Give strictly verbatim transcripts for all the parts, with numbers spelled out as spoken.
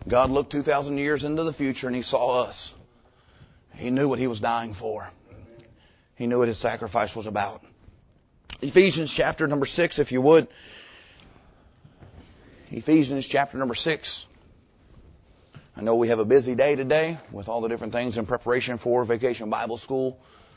God looked two thousand years into the future and He saw us. He knew what He was dying for. He knew what His sacrifice was about. Ephesians chapter number six, if you would. Ephesians chapter number six. I know we have a busy day today with all the different things in preparation for Vacation Bible School.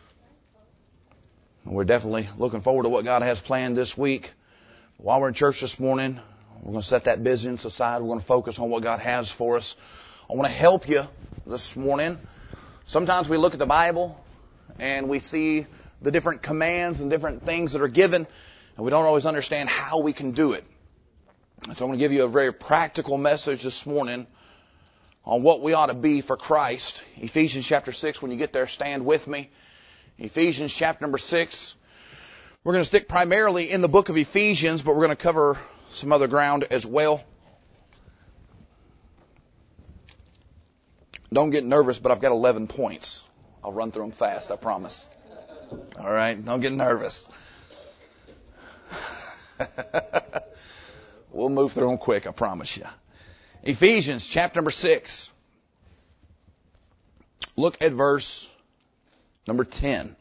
We're definitely looking forward to what God has planned this week. While we're in church this morning, we're going to set that busyness aside. We're going to focus on what God has for us. I want to help you this morning. Sometimes we look at the Bible and we see the different commands and different things that are given, and we don't always understand how we can do it. And so I'm going to give you a very practical message this morning on what we ought to be for Christ. Ephesians chapter six, when you get there, stand with me. Ephesians chapter number six. We're going to stick primarily in the book of Ephesians, but we're going to cover some other ground as well. Don't get nervous, but I've got eleven points. I'll run through them fast, I promise. All right, don't get nervous. We'll move through them quick, I promise you. Ephesians chapter number six. Look at verse number ten.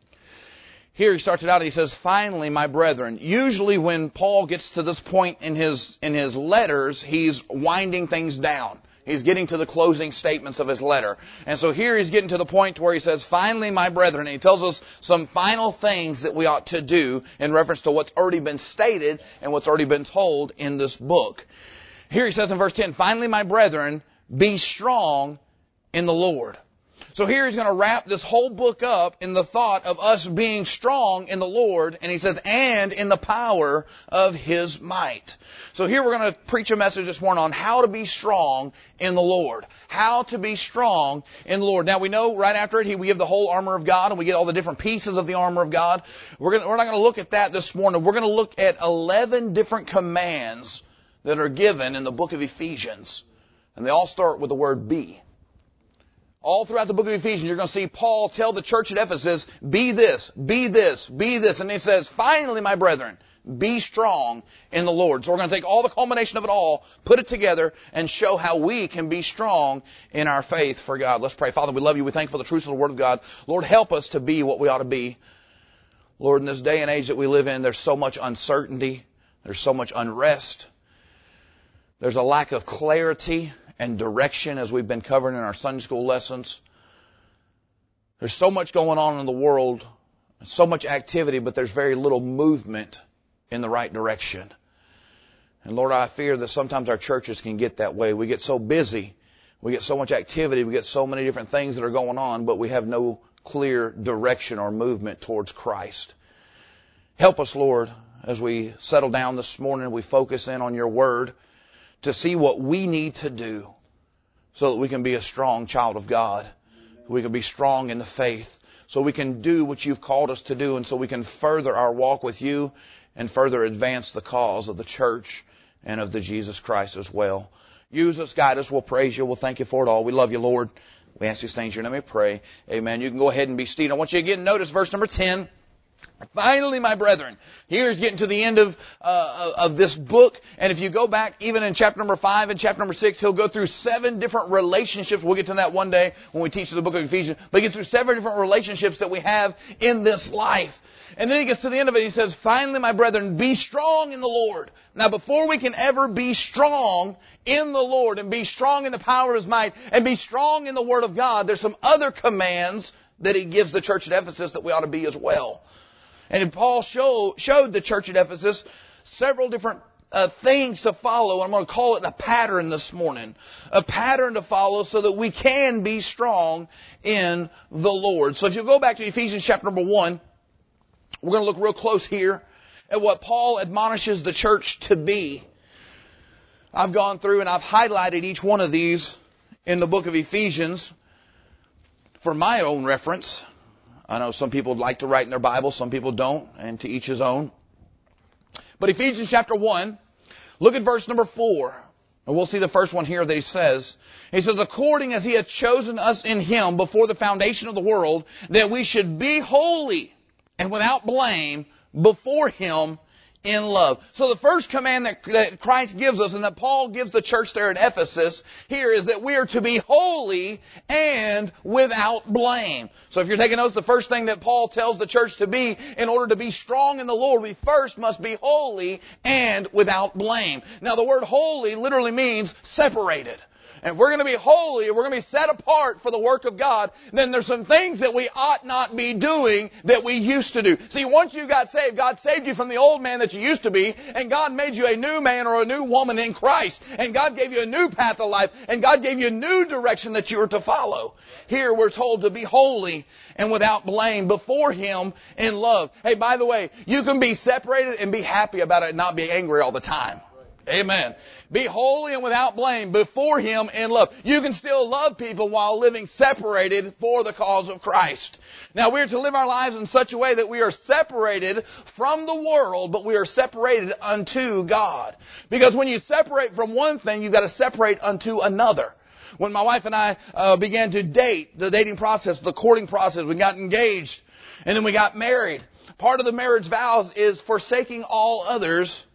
Here he starts it out, he says, finally, my brethren. Usually when Paul gets to this point in his, in his letters, he's winding things down. He's getting to the closing statements of his letter. And so here he's getting to the point where he says, finally, my brethren. And he tells us some final things that we ought to do in reference to what's already been stated and what's already been told in this book. Here he says in verse ten, finally, my brethren, be strong in the Lord. So here he's going to wrap this whole book up in the thought of us being strong in the Lord. And he says, and in the power of His might. So here we're going to preach a message this morning on how to be strong in the Lord. How to be strong in the Lord. Now we know right after it, we give the whole armor of God and we get all the different pieces of the armor of God. We're, going to, we're not going to look at that this morning. We're going to look at eleven different commands that are given in the book of Ephesians. And they all start with the word be. All throughout the book of Ephesians, you're going to see Paul tell the church at Ephesus, be this, be this, be this. And he says, finally, my brethren, be strong in the Lord. So we're going to take all the culmination of it all, put it together, and show how we can be strong in our faith for God. Let's pray. Father, we love you. We thank you for the truth of the Word of God. Lord, help us to be what we ought to be. Lord, in this day and age that we live in, there's so much uncertainty. There's so much unrest. There's a lack of clarity and direction, as we've been covering in our Sunday school lessons. There's so much going on in the world, so much activity, but there's very little movement in the right direction. And Lord, I fear that sometimes our churches can get that way. We get so busy, we get so much activity, we get so many different things that are going on, but we have no clear direction or movement towards Christ. Help us, Lord, as we settle down this morning, we focus in on your word, to see what we need to do so that we can be a strong child of God. We can be strong in the faith. So we can do what you've called us to do, and so we can further our walk with you and further advance the cause of the church and of the Jesus Christ as well. Use us, guide us. We'll praise you. We'll thank you for it all. We love you, Lord. We ask these things in your name. We pray. Amen. You can go ahead and be seated. I want you to again notice verse number ten. Finally, my brethren, here's getting to the end of uh, of this book. And if you go back, even in chapter number five and chapter number six, he'll go through seven different relationships. We'll get to that one day when we teach the book of Ephesians. But he gets through seven different relationships that we have in this life. And then he gets to the end of it. He says, finally, my brethren, be strong in the Lord. Now, before we can ever be strong in the Lord and be strong in the power of His might and be strong in the Word of God, there's some other commands that he gives the church at Ephesus that we ought to be as well. And Paul show, showed the church at Ephesus several different uh, things to follow. I'm going to call it a pattern this morning. A pattern to follow so that we can be strong in the Lord. So if you go back to Ephesians chapter number one, we're going to look real close here at what Paul admonishes the church to be. I've gone through and I've highlighted each one of these in the book of Ephesians for my own reference. I know some people like to write in their Bible, some people don't, and to each his own. But Ephesians chapter one, look at verse number four. And we'll see the first one here that he says. He says, according as He had chosen us in Him before the foundation of the world, that we should be holy and without blame before Him in love. So the first command that, that Christ gives us and that Paul gives the church there in Ephesus here is that we are to be holy and without blame. So if you're taking notes, the first thing that Paul tells the church to be in order to be strong in the Lord, we first must be holy and without blame. Now the word holy literally means separated. And if we're going to be holy, if we're going to be set apart for the work of God, then there's some things that we ought not be doing that we used to do. See, once you got saved, God saved you from the old man that you used to be, and God made you a new man or a new woman in Christ. And God gave you a new path of life, and God gave you a new direction that you were to follow. Here we're told to be holy and without blame before Him in love. Hey, by the way, you can be separated and be happy about it and not be angry all the time. Amen. Be holy and without blame before Him in love. You can still love people while living separated for the cause of Christ. Now we are to live our lives in such a way that we are separated from the world, but we are separated unto God. Because when you separate from one thing, you've got to separate unto another. When my wife and I uh, began to date, the dating process, the courting process, we got engaged, and then we got married. Part of the marriage vows is forsaking all others,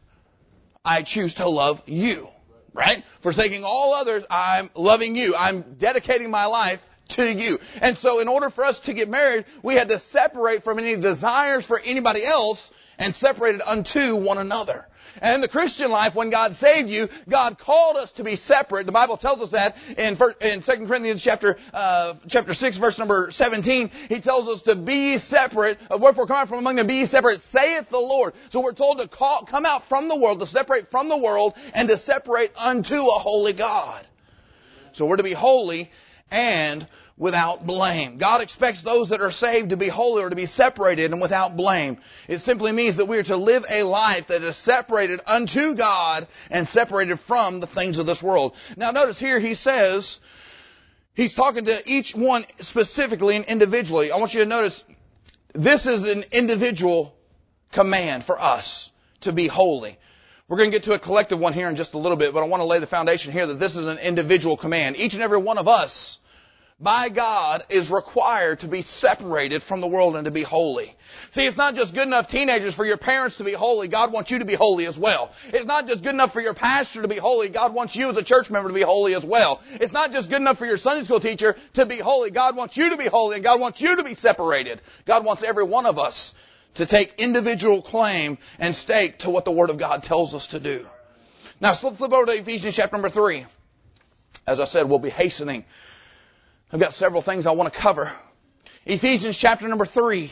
I choose to love you, right? Forsaking all others, I'm loving you. I'm dedicating my life to you. And so in order for us to get married, we had to separate from any desires for anybody else and separate it unto one another. And in the Christian life, when God saved you, God called us to be separate. The Bible tells us that in in Second Corinthians chapter uh, chapter six, verse number seventeen. He tells us to be separate. Wherefore come out from among them, be ye separate, saith the Lord. So we're told to call, come out from the world, to separate from the world, and to separate unto a holy God. So we're to be holy and without blame. God expects those that are saved to be holy or to be separated and without blame. It simply means that we are to live a life that is separated unto God and separated from the things of this world. Now notice here he says, he's talking to each one specifically and individually. I want you to notice this is an individual command for us to be holy. We're going to get to a collective one here in just a little bit, but I want to lay the foundation here that this is an individual command. Each and every one of us, by God, is required to be separated from the world and to be holy. See, it's not just good enough, teenagers, for your parents to be holy. God wants you to be holy as well. It's not just good enough for your pastor to be holy. God wants you as a church member to be holy as well. It's not just good enough for your Sunday school teacher to be holy. God wants you to be holy, and God wants you to be separated. God wants every one of us to take individual claim and stake to what the Word of God tells us to do. Now, flip, flip over to Ephesians chapter number three. As I said, we'll be hastening. I've got several things I want to cover. Ephesians chapter number three.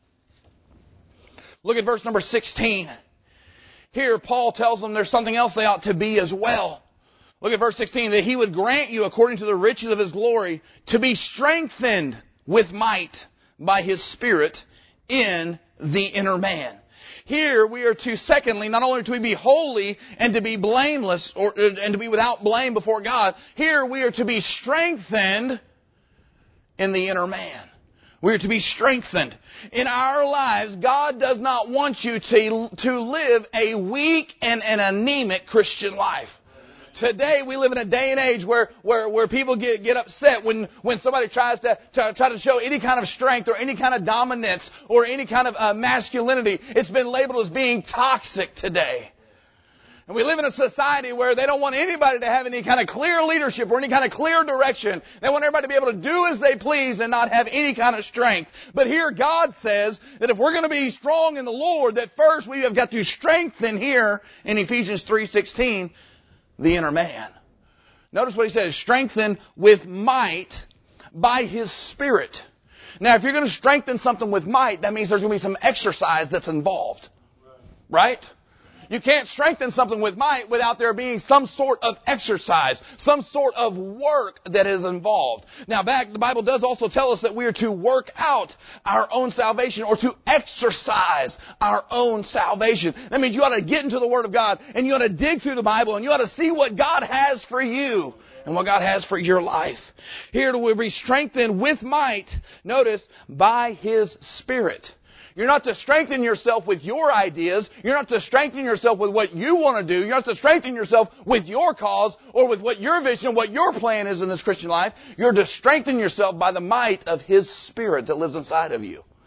Look at verse number sixteen. Here, Paul tells them there's something else they ought to be as well. Look at verse sixteen. That He would grant you, according to the riches of His glory, to be strengthened with might by His Spirit in the inner man. Here we are to, secondly, not only to be holy and to be blameless or and to be without blame before God, here we are to be strengthened in the inner man. We are to be strengthened. In our lives, God does not want you to, to live a weak and an anemic Christian life. Today we live in a day and age where where, where people get, get upset when, when somebody tries to, to try to show any kind of strength or any kind of dominance or any kind of uh, masculinity. It's been labeled as being toxic today. And we live in a society where they don't want anybody to have any kind of clear leadership or any kind of clear direction. They want everybody to be able to do as they please and not have any kind of strength. But here God says that if we're going to be strong in the Lord, that first we have got to strengthen here in Ephesians three sixteen the inner man. Notice what he says, strengthen with might by His Spirit. Now, if you're going to strengthen something with might, that means there's going to be some exercise that's involved. Right? You can't strengthen something with might without there being some sort of exercise, some sort of work that is involved. Now back, the Bible does also tell us that we are to work out our own salvation or to exercise our own salvation. That means you ought to get into the Word of God and you ought to dig through the Bible and you ought to see what God has for you and what God has for your life. Here we be strengthened with might, notice, by His Spirit. You're not to strengthen yourself with your ideas. You're not to strengthen yourself with what you want to do. You're not to strengthen yourself with your cause or with what your vision, what your plan is in this Christian life. You're to strengthen yourself by the might of His Spirit that lives inside of you.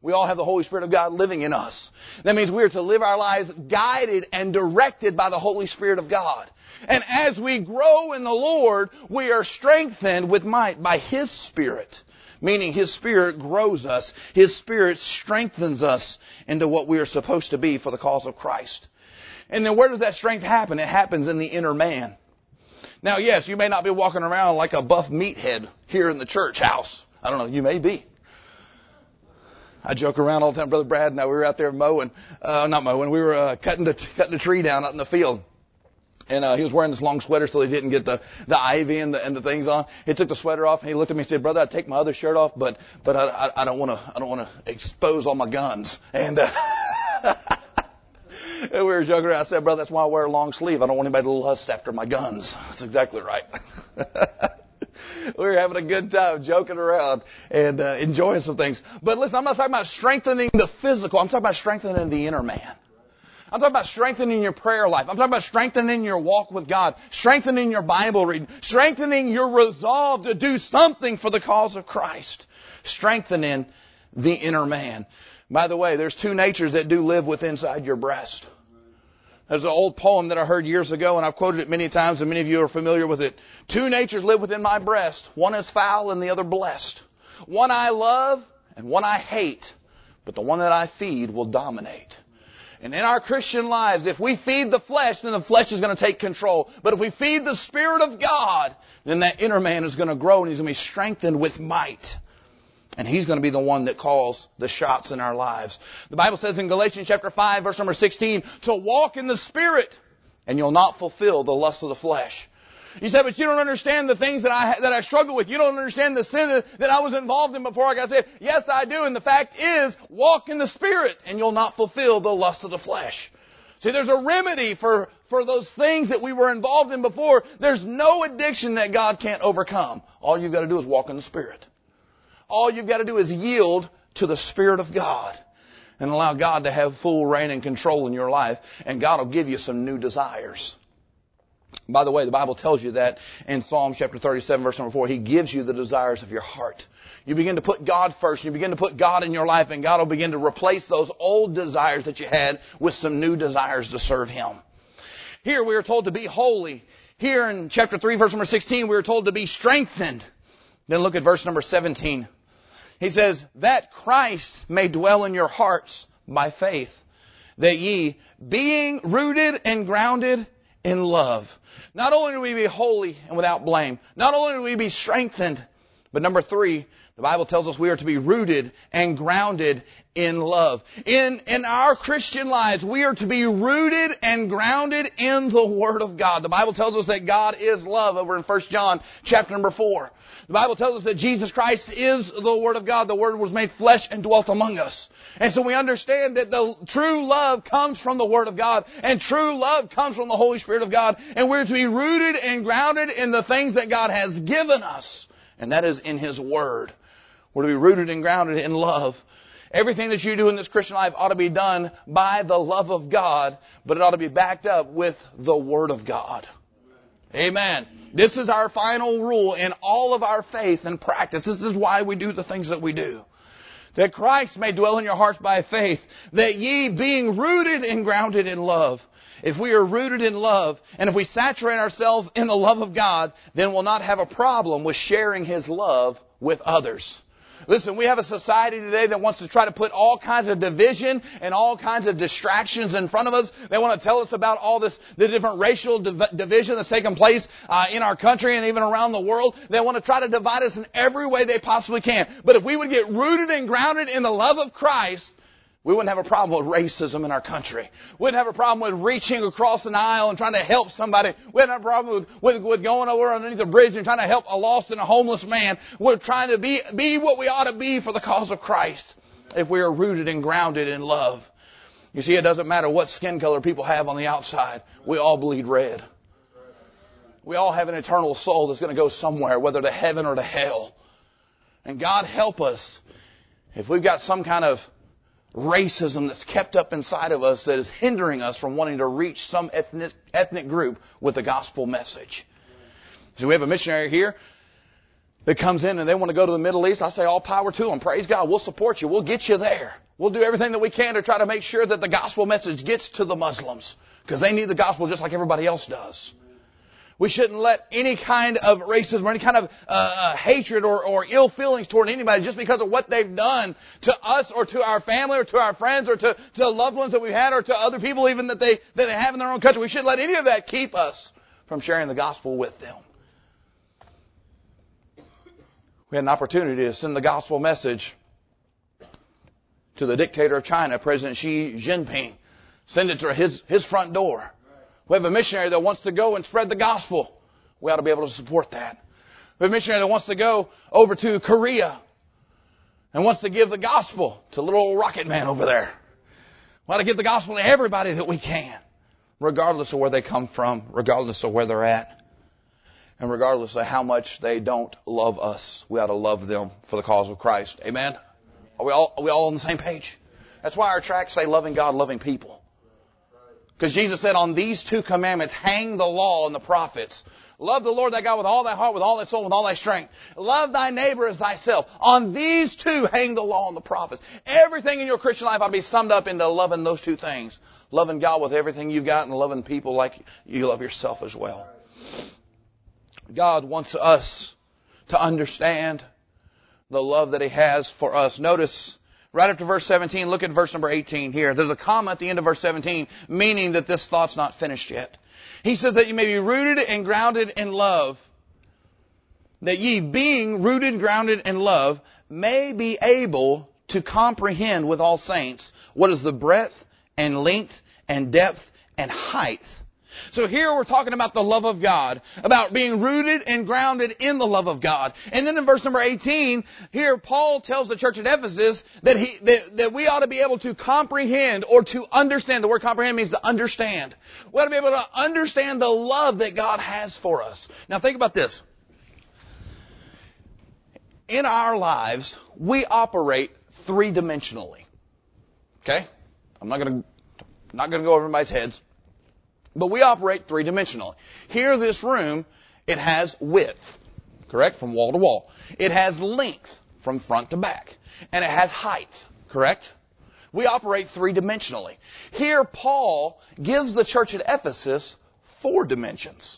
We all have the Holy Spirit of God living in us. That means we are to live our lives guided and directed by the Holy Spirit of God. And as we grow in the Lord, we are strengthened with might by His Spirit. Meaning His Spirit grows us. His Spirit strengthens us into what we are supposed to be for the cause of Christ. And then where does that strength happen? It happens in the inner man. Now, yes, you may not be walking around like a buff meathead here in the church house. I don't know, you may be. I joke around all the time. Brother Brad and I, we were out there mowing, uh, not mowing, we were uh, cutting the cutting the tree down out in the field. And uh, he was wearing this long sweater so he didn't get the, the ivy and the, and the things on. He took the sweater off and he looked at me and said, "Brother, I'd take my other shirt off, but but I, I, I don't want to I don't want to expose all my guns." And, uh, and we were joking around. I said, "Brother, that's why I wear a long sleeve. I don't want anybody to lust after my guns." That's exactly right. We were having a good time joking around and uh, enjoying some things. But listen, I'm not talking about strengthening the physical. I'm talking about strengthening the inner man. I'm talking about strengthening your prayer life. I'm talking about strengthening your walk with God, strengthening your Bible reading, strengthening your resolve to do something for the cause of Christ, strengthening the inner man. By the way, there's two natures that do live within inside your breast. There's an old poem that I heard years ago, and I've quoted it many times, and many of you are familiar with it. Two natures live within my breast. One is foul and the other blessed. One I love and one I hate, but the one that I feed will dominate. And in our Christian lives, if we feed the flesh, then the flesh is going to take control. But if we feed the Spirit of God, then that inner man is going to grow and he's going to be strengthened with might. And He's going to be the one that calls the shots in our lives. The Bible says in Galatians chapter five, verse number sixteen, to walk in the Spirit, and you'll not fulfill the lust of the flesh. You say, but you don't understand the things that I that I struggle with. You don't understand the sin that, that I was involved in before I got saved. Yes, I do. And the fact is, walk in the Spirit, and you'll not fulfill the lust of the flesh. See, there's a remedy for, for those things that we were involved in before. There's no addiction that God can't overcome. All you've got to do is walk in the Spirit. All you've got to do is yield to the Spirit of God and allow God to have full reign and control in your life. And God will give you some new desires. By the way, the Bible tells you that in Psalms chapter thirty-seven, verse number four, He gives you the desires of your heart. You begin to put God first. You begin to put God in your life, and God will begin to replace those old desires that you had with some new desires to serve Him. Here we are told to be holy. Here in chapter three, verse number sixteen, we are told to be strengthened. Then look at verse number seventeen. He says, that Christ may dwell in your hearts by faith, that ye, being rooted and grounded in love. Not only do we be holy and without blame, not only do we be strengthened, but number three, the Bible tells us we are to be rooted and grounded in love. In, in our Christian lives, we are to be rooted and grounded in the Word of God. The Bible tells us that God is love over in First John chapter number four. The Bible tells us that Jesus Christ is the Word of God. The Word was made flesh and dwelt among us. And so we understand that the true love comes from the Word of God, and true love comes from the Holy Spirit of God. And we're to be rooted and grounded in the things that God has given us, and that is in His Word. We're to be rooted and grounded in love. Everything that you do in this Christian life ought to be done by the love of God, but it ought to be backed up with the Word of God. Amen. This is our final rule in all of our faith and practice. This is why we do the things that we do. That Christ may dwell in your hearts by faith, that ye being rooted and grounded in love. If we are rooted in love, and if we saturate ourselves in the love of God, then we'll not have a problem with sharing His love with others. Listen, we have a society today that wants to try to put all kinds of division and all kinds of distractions in front of us. They want to tell us about all this, the different racial div- division that's taking place uh, in our country and even around the world. They want to try to divide us in every way they possibly can. But if we would get rooted and grounded in the love of Christ, we wouldn't have a problem with racism in our country. We wouldn't have a problem with reaching across an aisle and trying to help somebody. We wouldn't have a problem with, with, with going over underneath a bridge and trying to help a lost and a homeless man. We're trying to be, be what we ought to be for the cause of Christ if we are rooted and grounded in love. You see, it doesn't matter what skin color people have on the outside. We all bleed red. We all have an eternal soul that's going to go somewhere, whether to heaven or to hell. And God help us if we've got some kind of racism that's kept up inside of us that is hindering us from wanting to reach some ethnic, ethnic group with the gospel message. So we have a missionary here. that comes in and they want to go to the Middle East, I say all power to them. Praise God. We'll support you. We'll get you there. We'll do everything that we can to try to make sure that the gospel message gets to the Muslims, because they need the gospel just like everybody else does. We shouldn't let any kind of racism or any kind of uh, hatred or, or ill feelings toward anybody just because of what they've done to us or to our family or to our friends or to, to loved ones that we've had or to other people even that they, that they have in their own country. We shouldn't let any of that keep us from sharing the gospel with them. We had an opportunity to send the gospel message to the dictator of China, President Xi Jinping. Send it to his, his front door. We have a missionary that wants to go and spread the gospel. We ought to be able to support that. We have a missionary that wants to go over to Korea and wants to give the gospel to little old rocket man over there. We ought to give the gospel to everybody that we can, regardless of where they come from, regardless of where they're at, and regardless of how much they don't love us. We ought to love them for the cause of Christ. Amen? Are we all, are we all on the same page? That's why our tracts say loving God, loving people. Because Jesus said, on these two commandments hang the law and the prophets. Love the Lord thy God with all thy heart, with all thy soul, with all thy strength. Love thy neighbor as thyself. On these two hang the law and the prophets. Everything in your Christian life ought to be summed up into loving those two things. Loving God with everything you've got and loving people like you love yourself as well. God wants us to understand the love that He has for us. Notice, right after verse seventeen, look at verse number eighteen here. There's a comma at the end of verse seventeen, meaning that this thought's not finished yet. He says that you may be rooted and grounded in love, that ye, being rooted and grounded in love, may be able to comprehend with all saints what is the breadth and length and depth and height. So here we're talking about the love of God, about being rooted and grounded in the love of God. And then in verse number eighteen, here Paul tells the church at Ephesus that he that, that we ought to be able to comprehend or to understand. The word comprehend means to understand. We ought to be able to understand the love that God has for us. Now think about this. In our lives, we operate three-dimensionally. Okay? I'm not going to not going to go over everybody's heads. But we operate three-dimensionally. Here, this room, it has width, correct, from wall to wall. It has length from front to back. And it has height, correct? We operate three-dimensionally. Here, Paul gives the church at Ephesus four dimensions.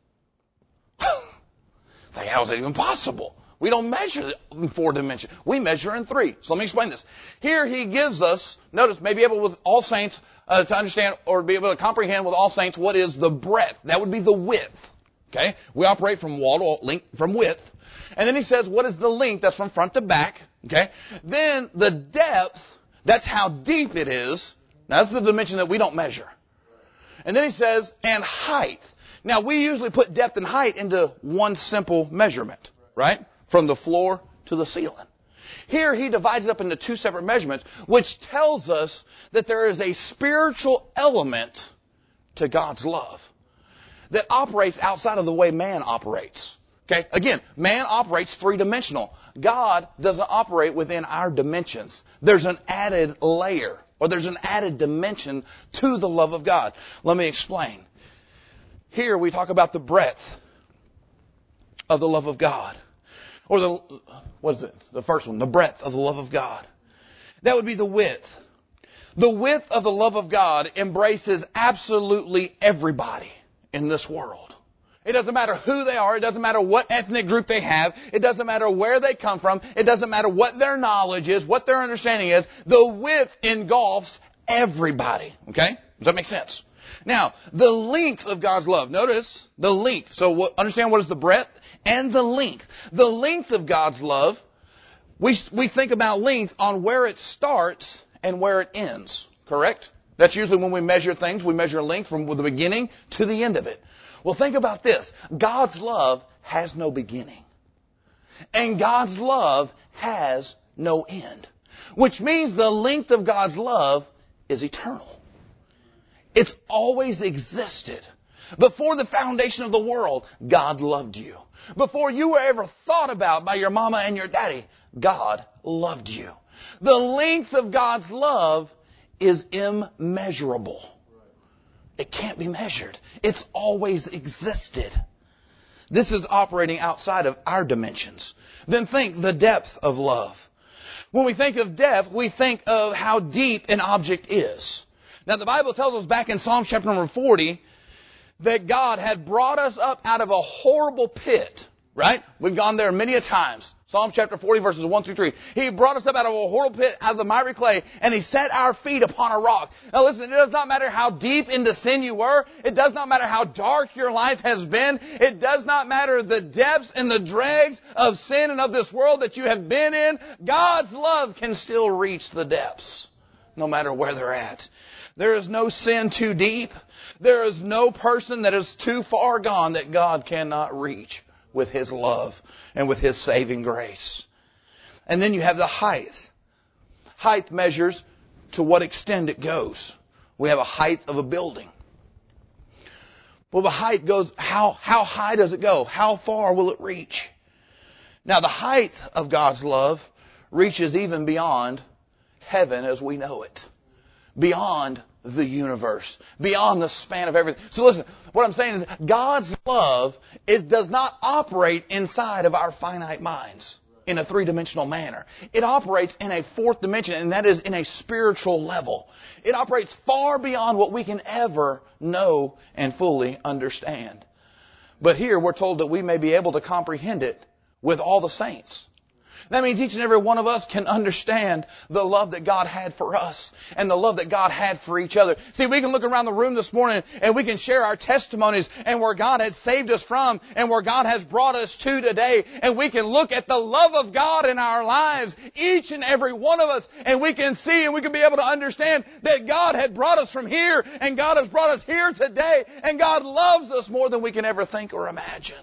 It's like, how is that even possible? We don't measure in four dimensions. We measure in three. So let me explain this. Here he gives us, notice, may be able with all saints uh, to understand or be able to comprehend with all saints what is the breadth. That would be the width. Okay? We operate from wall to length, from width. And then he says, what is the length? That's from front to back. Okay? Then the depth, that's how deep it is. Now, that's the dimension that we don't measure. And then he says, and height. Now, we usually put depth and height into one simple measurement, right? From the floor to the ceiling. Here he divides it up into two separate measurements, which tells us that there is a spiritual element to God's love that operates outside of the way man operates. Okay? Again, man operates three-dimensional. God doesn't operate within our dimensions. There's an added layer, or there's an added dimension to the love of God. Let me explain. Here we talk about the breadth of the love of God. Or the, what is it? The first one, the breadth of the love of God. That would be the width. The width of the love of God embraces absolutely everybody in this world. It doesn't matter who they are. It doesn't matter what ethnic group they have. It doesn't matter where they come from. It doesn't matter what their knowledge is, what their understanding is. The width engulfs everybody. Okay? Does that make sense? Now, the length of God's love. Notice the length. So what, understand what is the breadth and the length. The length of God's love, we, we think about length on where it starts and where it ends. Correct? That's usually when we measure things. We measure length from the beginning to the end of it. Well, think about this. God's love has no beginning. And God's love has no end. Which means the length of God's love is eternal. It's always existed. Before the foundation of the world, God loved you. Before you were ever thought about by your mama and your daddy, God loved you. The length of God's love is immeasurable. It can't be measured. It's always existed. This is operating outside of our dimensions. Then think the depth of love. When we think of depth, we think of how deep an object is. Now the Bible tells us back in Psalms chapter number forty that God had brought us up out of a horrible pit. Right? We've gone there many a times. Psalm chapter forty verses one through three. He brought us up out of a horrible pit, out of the miry clay, and He set our feet upon a rock. Now listen, it does not matter how deep into sin you were. It does not matter how dark your life has been. It does not matter the depths and the dregs of sin and of this world that you have been in. God's love can still reach the depths, no matter where they're at. There is no sin too deep. There is no person that is too far gone that God cannot reach with His love and with His saving grace. And then you have the height. Height measures to what extent it goes. We have a height of a building. Well, the height goes, how, how high does it go? How far will it reach? Now, the height of God's love reaches even beyond heaven as we know it. Beyond the universe, beyond the span of everything. So listen, what I'm saying is God's love is, does not operate inside of our finite minds in a three-dimensional manner. It operates in a fourth dimension, and that is in a spiritual level. It operates far beyond what we can ever know and fully understand. But here we're told that we may be able to comprehend it with all the saints. That means each and every one of us can understand the love that God had for us and the love that God had for each other. See, we can look around the room this morning and we can share our testimonies and where God has saved us from and where God has brought us to today. And we can look at the love of God in our lives, each and every one of us, and we can see and we can be able to understand that God had brought us from here and God has brought us here today, and God loves us more than we can ever think or imagine.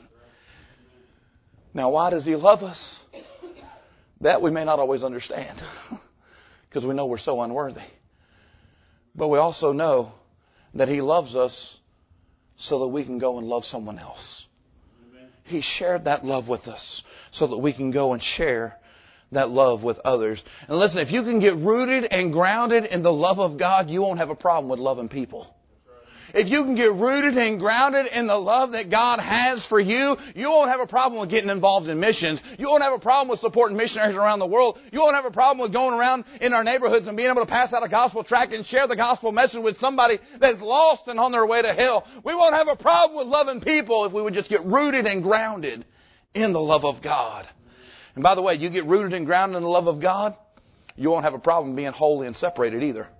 Now, why does He love us? That we may not always understand because we know we're so unworthy. But we also know that He loves us so that we can go and love someone else. Amen. He shared that love with us so that we can go and share that love with others. And listen, if you can get rooted and grounded in the love of God, you won't have a problem with loving people. If you can get rooted and grounded in the love that God has for you, you won't have a problem with getting involved in missions. You won't have a problem with supporting missionaries around the world. You won't have a problem with going around in our neighborhoods and being able to pass out a gospel tract and share the gospel message with somebody that's lost and on their way to hell. We won't have a problem with loving people if we would just get rooted and grounded in the love of God. And by the way, you get rooted and grounded in the love of God, you won't have a problem being holy and separated either.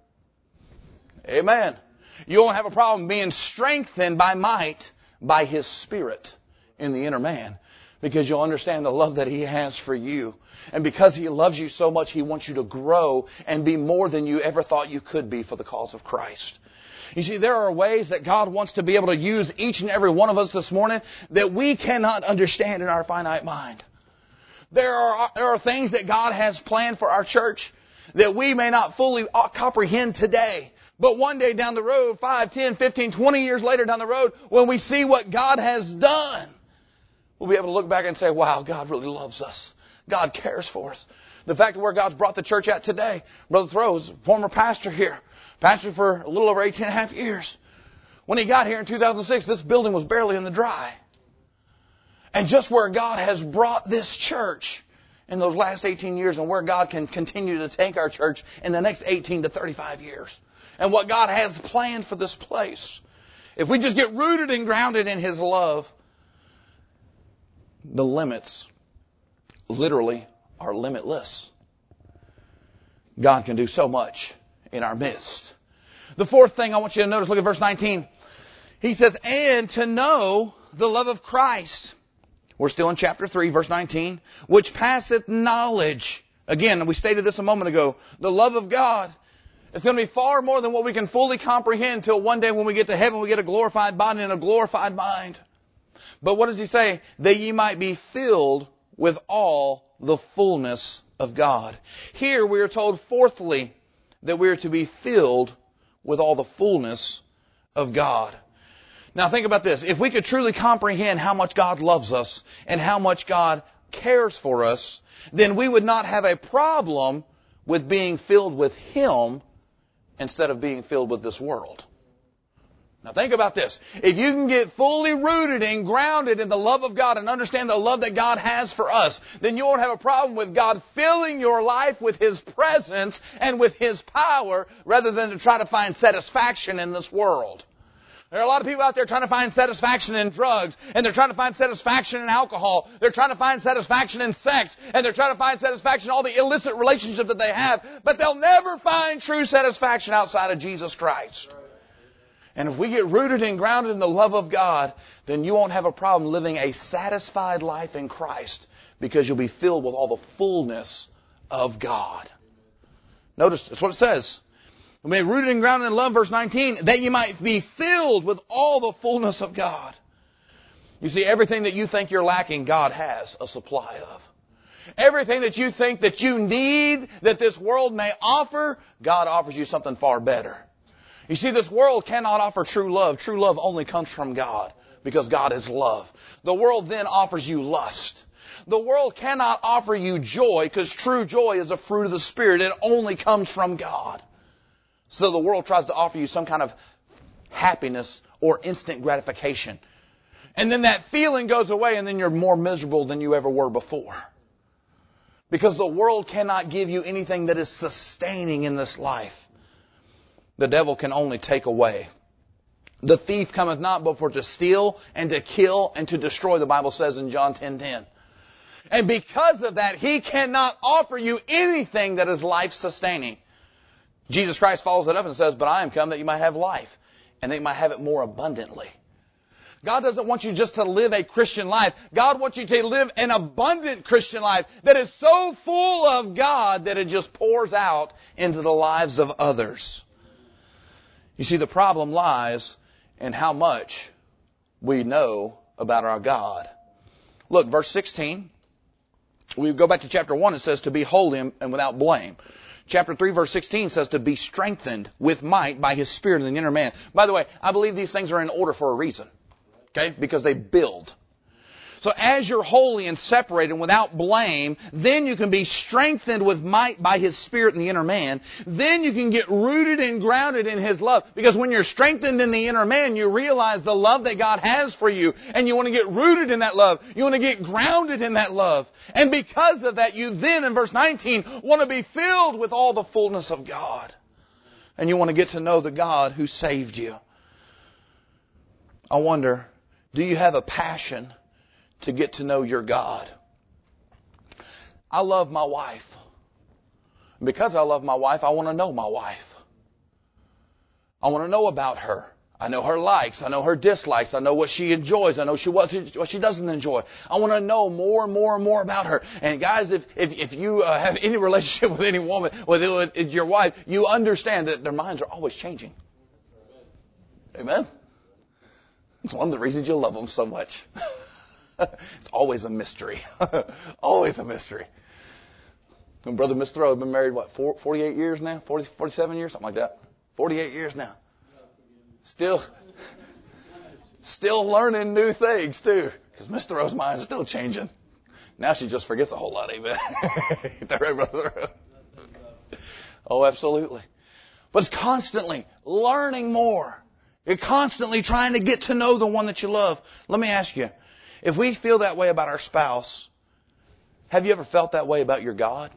Amen. You won't have a problem being strengthened by might by His Spirit in the inner man, because you'll understand the love that He has for you. And because He loves you so much, He wants you to grow and be more than you ever thought you could be for the cause of Christ. You see, there are ways that God wants to be able to use each and every one of us this morning that we cannot understand in our finite mind. There are, there are things that God has planned for our church that we may not fully comprehend today. But one day down the road, five, ten, fifteen, twenty years later down the road, when we see what God has done, we'll be able to look back and say, wow, God really loves us. God cares for us. The fact of where God's brought the church at today, Brother Throws, former pastor here, pastor for a little over eighteen and a half years. When he got here in two thousand six, this building was barely in the dry. And just where God has brought this church in those last eighteen years, and where God can continue to take our church in the next eighteen to thirty-five years. And what God has planned for this place. If we just get rooted and grounded in His love, the limits literally are limitless. God can do so much in our midst. The fourth thing I want you to notice, look at verse nineteen. He says, and to know the love of Christ. We're still in chapter three, verse nineteen. Which passeth knowledge. Again, we stated this a moment ago. The love of God. It's going to be far more than what we can fully comprehend until one day when we get to heaven, we get a glorified body and a glorified mind. But what does He say? That ye might be filled with all the fullness of God. Here we are told, fourthly, that we are to be filled with all the fullness of God. Now think about this. If we could truly comprehend how much God loves us and how much God cares for us, then we would not have a problem with being filled with Him instead of being filled with this world. Now think about this. If you can get fully rooted and grounded in the love of God and understand the love that God has for us, then you won't have a problem with God filling your life with His presence and with His power rather than to try to find satisfaction in this world. There are a lot of people out there trying to find satisfaction in drugs, and they're trying to find satisfaction in alcohol. They're trying to find satisfaction in sex, and they're trying to find satisfaction in all the illicit relationships that they have, but they'll never find true satisfaction outside of Jesus Christ. And if we get rooted and grounded in the love of God, then you won't have a problem living a satisfied life in Christ because you'll be filled with all the fullness of God. Notice, that's what it says. Be rooted and grounded in love, verse nineteen, that you might be filled with all the fullness of God. You see, everything that you think you're lacking, God has a supply of. Everything that you think that you need, that this world may offer, God offers you something far better. You see, this world cannot offer true love. True love only comes from God because God is love. The world then offers you lust. The world cannot offer you joy because true joy is a fruit of the Spirit. It only comes from God. So the world tries to offer you some kind of happiness or instant gratification. And then that feeling goes away and then you're more miserable than you ever were before. Because the world cannot give you anything that is sustaining in this life. The devil can only take away. The thief cometh not but for to steal and to kill and to destroy, the Bible says in John ten ten. And because of that, he cannot offer you anything that is life-sustaining. Jesus Christ follows it up and says, but I am come that you might have life, and that you might have it more abundantly. God doesn't want you just to live a Christian life. God wants you to live an abundant Christian life that is so full of God that it just pours out into the lives of others. You see, the problem lies in how much we know about our God. Look, verse sixteen. We go back to chapter one. It says to be holy and without blame. Chapter three, verse sixteen says to be strengthened with might by His Spirit in the inner man. By the way, I believe these things are in order for a reason. Okay? Because they build. So as you're holy and separated and without blame, then you can be strengthened with might by His Spirit in the inner man. Then you can get rooted and grounded in His love. Because when you're strengthened in the inner man, you realize the love that God has for you. And you want to get rooted in that love. You want to get grounded in that love. And because of that, you then, in verse nineteen, want to be filled with all the fullness of God. And you want to get to know the God who saved you. I wonder, do you have a passion to get to know your God? I love my wife. And because I love my wife, I want to know my wife. I want to know about her. I know her likes. I know her dislikes. I know what she enjoys. I know she what, what she doesn't enjoy. I want to know more and more and more about her. And guys, if if, if you uh, have any relationship with any woman, with, with your wife, you understand that their minds are always changing. Amen? It's one of the reasons you love them so much. It's always a mystery. Always a mystery. And Brother Miss Thoreau has been married, what, forty-eight years now? forty, forty-seven years? Something like that. forty-eight years now. Still, still learning new things, too. Because Miss Thoreau's mind is still changing. Now she just forgets a whole lot, amen. Is that right, Brother Thoreau? Oh, absolutely. But it's constantly learning more. You're constantly trying to get to know the one that you love. Let me ask you, if we feel that way about our spouse, have you ever felt that way about your God?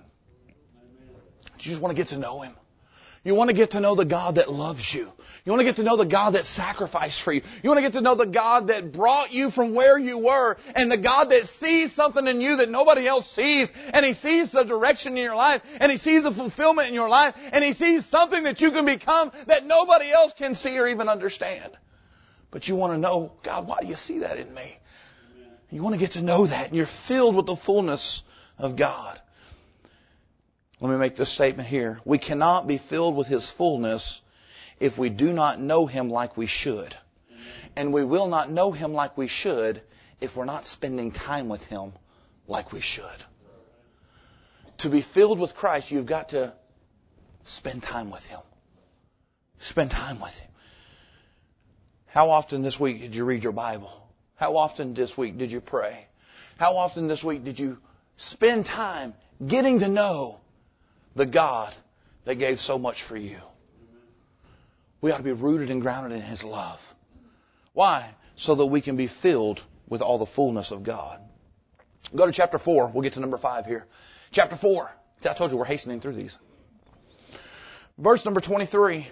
Do you just want to get to know Him? You want to get to know the God that loves you. You want to get to know the God that sacrificed for you. You want to get to know the God that brought you from where you were, and the God that sees something in you that nobody else sees, and He sees the direction in your life, and He sees the fulfillment in your life, and He sees something that you can become that nobody else can see or even understand. But you want to know, God, why do you see that in me? You want to get to know that, and you're filled with the fullness of God. Let me make this statement here. We cannot be filled with His fullness if we do not know Him like we should. And we will not know Him like we should if we're not spending time with Him like we should. To be filled with Christ, you've got to spend time with Him. Spend time with Him. How often this week did you read your Bible? How often this week did you pray? How often this week did you spend time getting to know the God that gave so much for you? We ought to be rooted and grounded in His love. Why? So that we can be filled with all the fullness of God. Go to chapter four. We'll get to number five here. Chapter four. See, I told you we're hastening through these. Verse number twenty-three.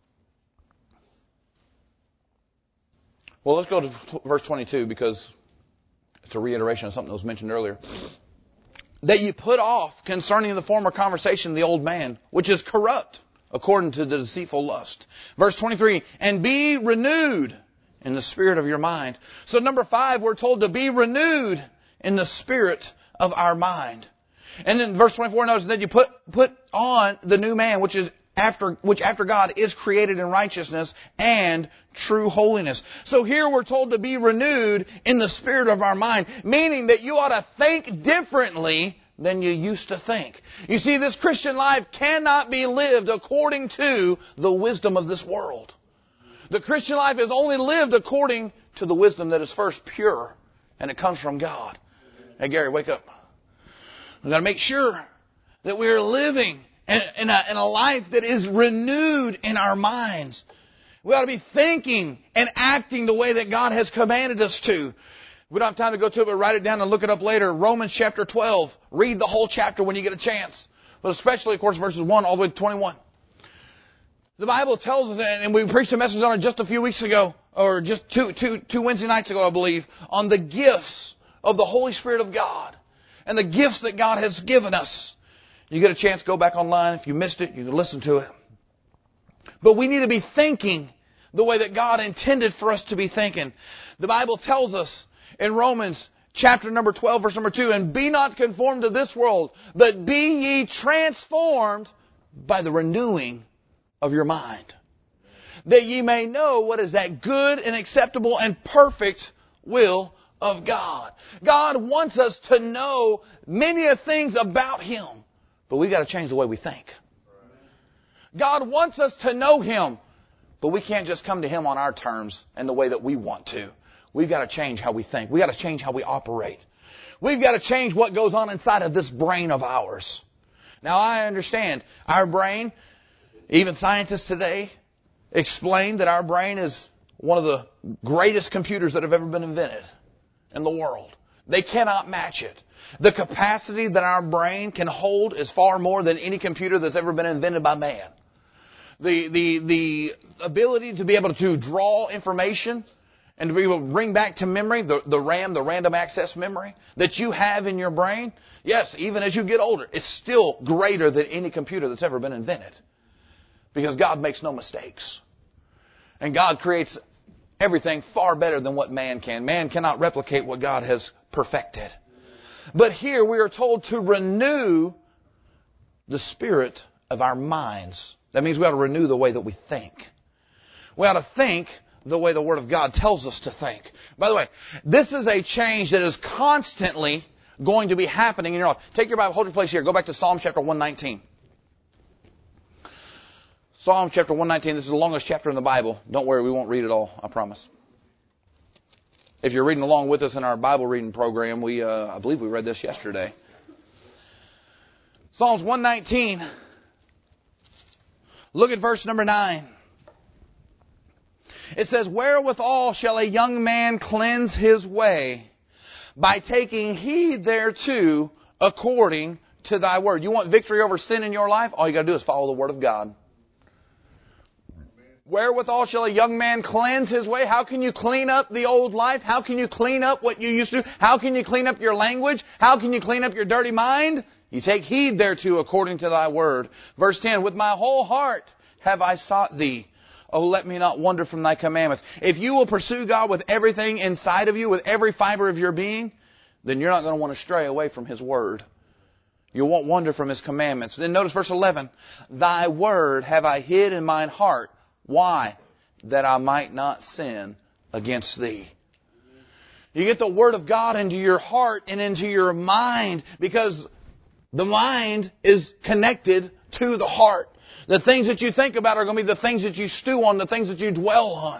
Well, let's go to verse twenty-two because it's a reiteration of something that was mentioned earlier. That you put off concerning the former conversation the old man, which is corrupt according to the deceitful lust. Verse twenty-three. And be renewed in the spirit of your mind. So number five, we're told to be renewed in the spirit of our mind. And then verse twenty-four, notice that you put, put on the new man, which is after, which after God is created in righteousness and true holiness. So here we're told to be renewed in the spirit of our mind, meaning that you ought to think differently than you used to think. You see, this Christian life cannot be lived according to the wisdom of this world. The Christian life is only lived according to the wisdom that is first pure, and it comes from God. Hey, Gary, wake up. We've got to make sure that we are living in, in, a, in a life that is renewed in our minds. We ought to be thinking and acting the way that God has commanded us to. We don't have time to go to it, but write it down and look it up later. Romans chapter twelve. Read the whole chapter when you get a chance. But especially, of course, verses one all the way to twenty-one. The Bible tells us, and we preached a message on it just a few weeks ago, or just two, two, two Wednesday nights ago, I believe, on the gifts of the Holy Spirit of God and the gifts that God has given us. You get a chance, go back online. If you missed it, you can listen to it. But we need to be thinking the way that God intended for us to be thinking. The Bible tells us in Romans chapter number twelve, verse number two, and be not conformed to this world, but be ye transformed by the renewing of your mind, that ye may know what is that good and acceptable and perfect will of God. God wants us to know many things about Him, but we've got to change the way we think. God wants us to know Him, but we can't just come to Him on our terms and the way that we want to. We've got to change how we think. We've got to change how we operate. We've got to change what goes on inside of this brain of ours. Now, I understand our brain, even scientists today explain that our brain is one of the greatest computers that have ever been invented in the world. They cannot match it. The capacity that our brain can hold is far more than any computer that's ever been invented by man. The, the, the ability to be able to draw information and to be able to bring back to memory, the, the RAM, the random access memory that you have in your brain, yes, even as you get older, it's still greater than any computer that's ever been invented. Because God makes no mistakes. And God creates everything far better than what man can. Man cannot replicate what God has perfected. But here we are told to renew the spirit of our minds. That means we ought to renew the way that we think. We ought to think the way the Word of God tells us to think. By the way, this is a change that is constantly going to be happening in your life. Take your Bible, hold your place here. Go back to Psalm chapter one nineteen. Psalm chapter one nineteen, this is the longest chapter in the Bible. Don't worry, we won't read it all, I promise. If you're reading along with us in our Bible reading program, we, uh, I believe we read this yesterday. Psalms one nineteen. Look at verse number nine. It says, wherewithal shall a young man cleanse his way? By taking heed thereto according to thy word. You want victory over sin in your life? All you got to do is follow the Word of God. Wherewithal shall a young man cleanse his way? How can you clean up the old life? How can you clean up what you used to do? How can you clean up your language? How can you clean up your dirty mind? You take heed thereto according to thy word. Verse ten, with my whole heart have I sought thee. Oh, let me not wander from thy commandments. If you will pursue God with everything inside of you, with every fiber of your being, then you're not going to want to stray away from His word. You won't wander from His commandments. Then notice verse eleven. Thy word have I hid in mine heart. Why? That I might not sin against thee. You get the Word of God into your heart and into your mind, because the mind is connected to the heart. The things that you think about are going to be the things that you stew on, the things that you dwell on.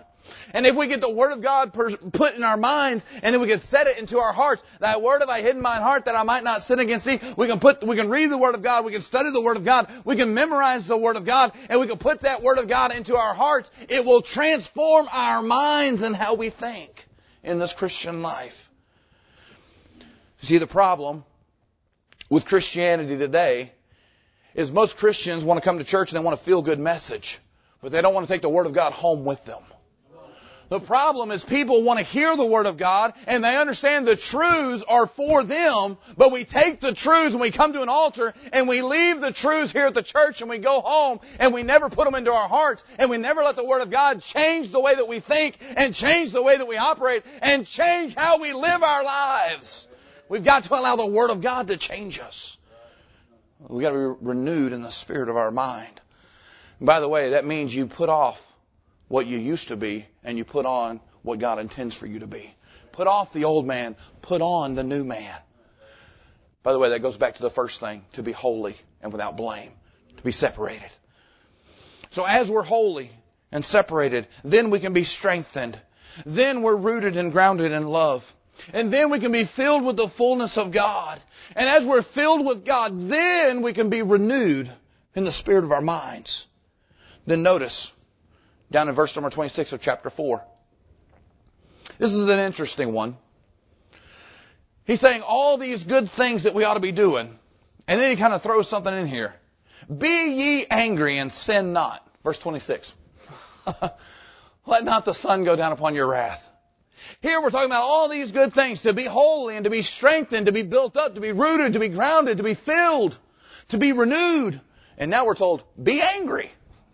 And if we get the Word of God per- put in our minds, and then we can set it into our hearts, Thy Word have I hid in mine heart that I might not sin against Thee. We can put, we can read the Word of God, we can study the Word of God, we can memorize the Word of God, and we can put that Word of God into our hearts. It will transform our minds and how we think in this Christian life. See, the problem with Christianity today is most Christians want to come to church and they want a feel-good message, but they don't want to take the Word of God home with them. The problem is people want to hear the Word of God and they understand the truths are for them, but we take the truths and we come to an altar and we leave the truths here at the church and we go home and we never put them into our hearts and we never let the Word of God change the way that we think and change the way that we operate and change how we live our lives. We've got to allow the Word of God to change us. We've got to be renewed in the spirit of our mind. And by the way, that means you put off what you used to be and you put on what God intends for you to be. Put off the old man, put on the new man. By the way, that goes back to the first thing, to be holy and without blame, to be separated. So as we're holy and separated, then we can be strengthened. Then we're rooted and grounded in love. And then we can be filled with the fullness of God. And as we're filled with God, then we can be renewed in the spirit of our minds. Then notice, down in verse number twenty-six of chapter four. This is an interesting one. He's saying all these good things that we ought to be doing. And then he kind of throws something in here. Be ye angry and sin not. Verse twenty-six. Let not the sun go down upon your wrath. Here we're talking about all these good things, to be holy and to be strengthened, to be built up, to be rooted, to be grounded, to be filled, to be renewed. And now we're told, be angry.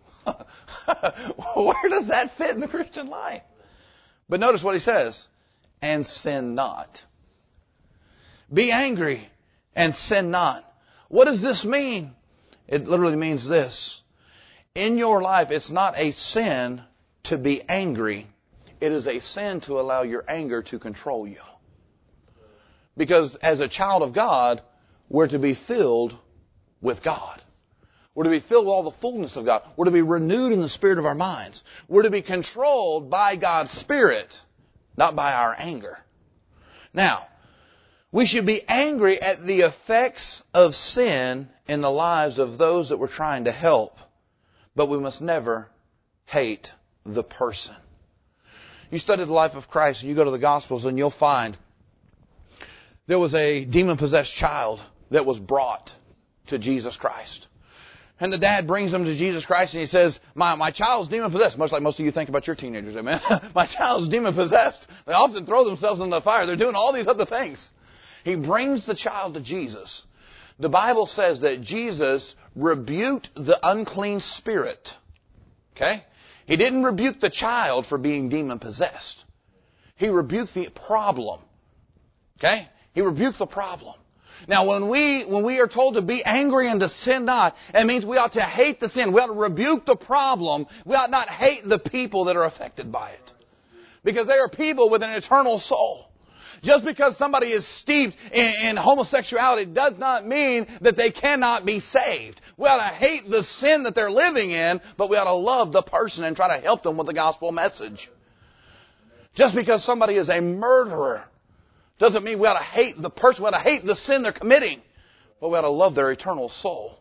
Where does that fit in the Christian life? But notice what he says, and sin not. Be angry and sin not. What does this mean? It literally means this. In your life, it's not a sin to be angry. It is a sin to allow your anger to control you. Because as a child of God, we're to be filled with God. We're to be filled with all the fullness of God. We're to be renewed in the spirit of our minds. We're to be controlled by God's Spirit, not by our anger. Now, we should be angry at the effects of sin in the lives of those that we're trying to help, but we must never hate the person. You study the life of Christ and you go to the Gospels and you'll find there was a demon-possessed child that was brought to Jesus Christ. And the dad brings him to Jesus Christ and he says, my, my child's demon-possessed. Much like most of you think about your teenagers, amen? My child's demon-possessed. They often throw themselves in the fire. They're doing all these other things. He brings the child to Jesus. The Bible says that Jesus rebuked the unclean spirit. Okay? He didn't rebuke the child for being demon-possessed. He rebuked the problem. Okay? He rebuked the problem. Now, when we, when we are told to be angry and to sin not, it means we ought to hate the sin. We ought to rebuke the problem. We ought not hate the people that are affected by it. Because they are people with an eternal soul. Just because somebody is steeped in, in homosexuality does not mean that they cannot be saved. We ought to hate the sin that they're living in, but we ought to love the person and try to help them with the gospel message. Just because somebody is a murderer doesn't mean we ought to hate the person. We ought to hate the sin they're committing, but we ought to love their eternal soul.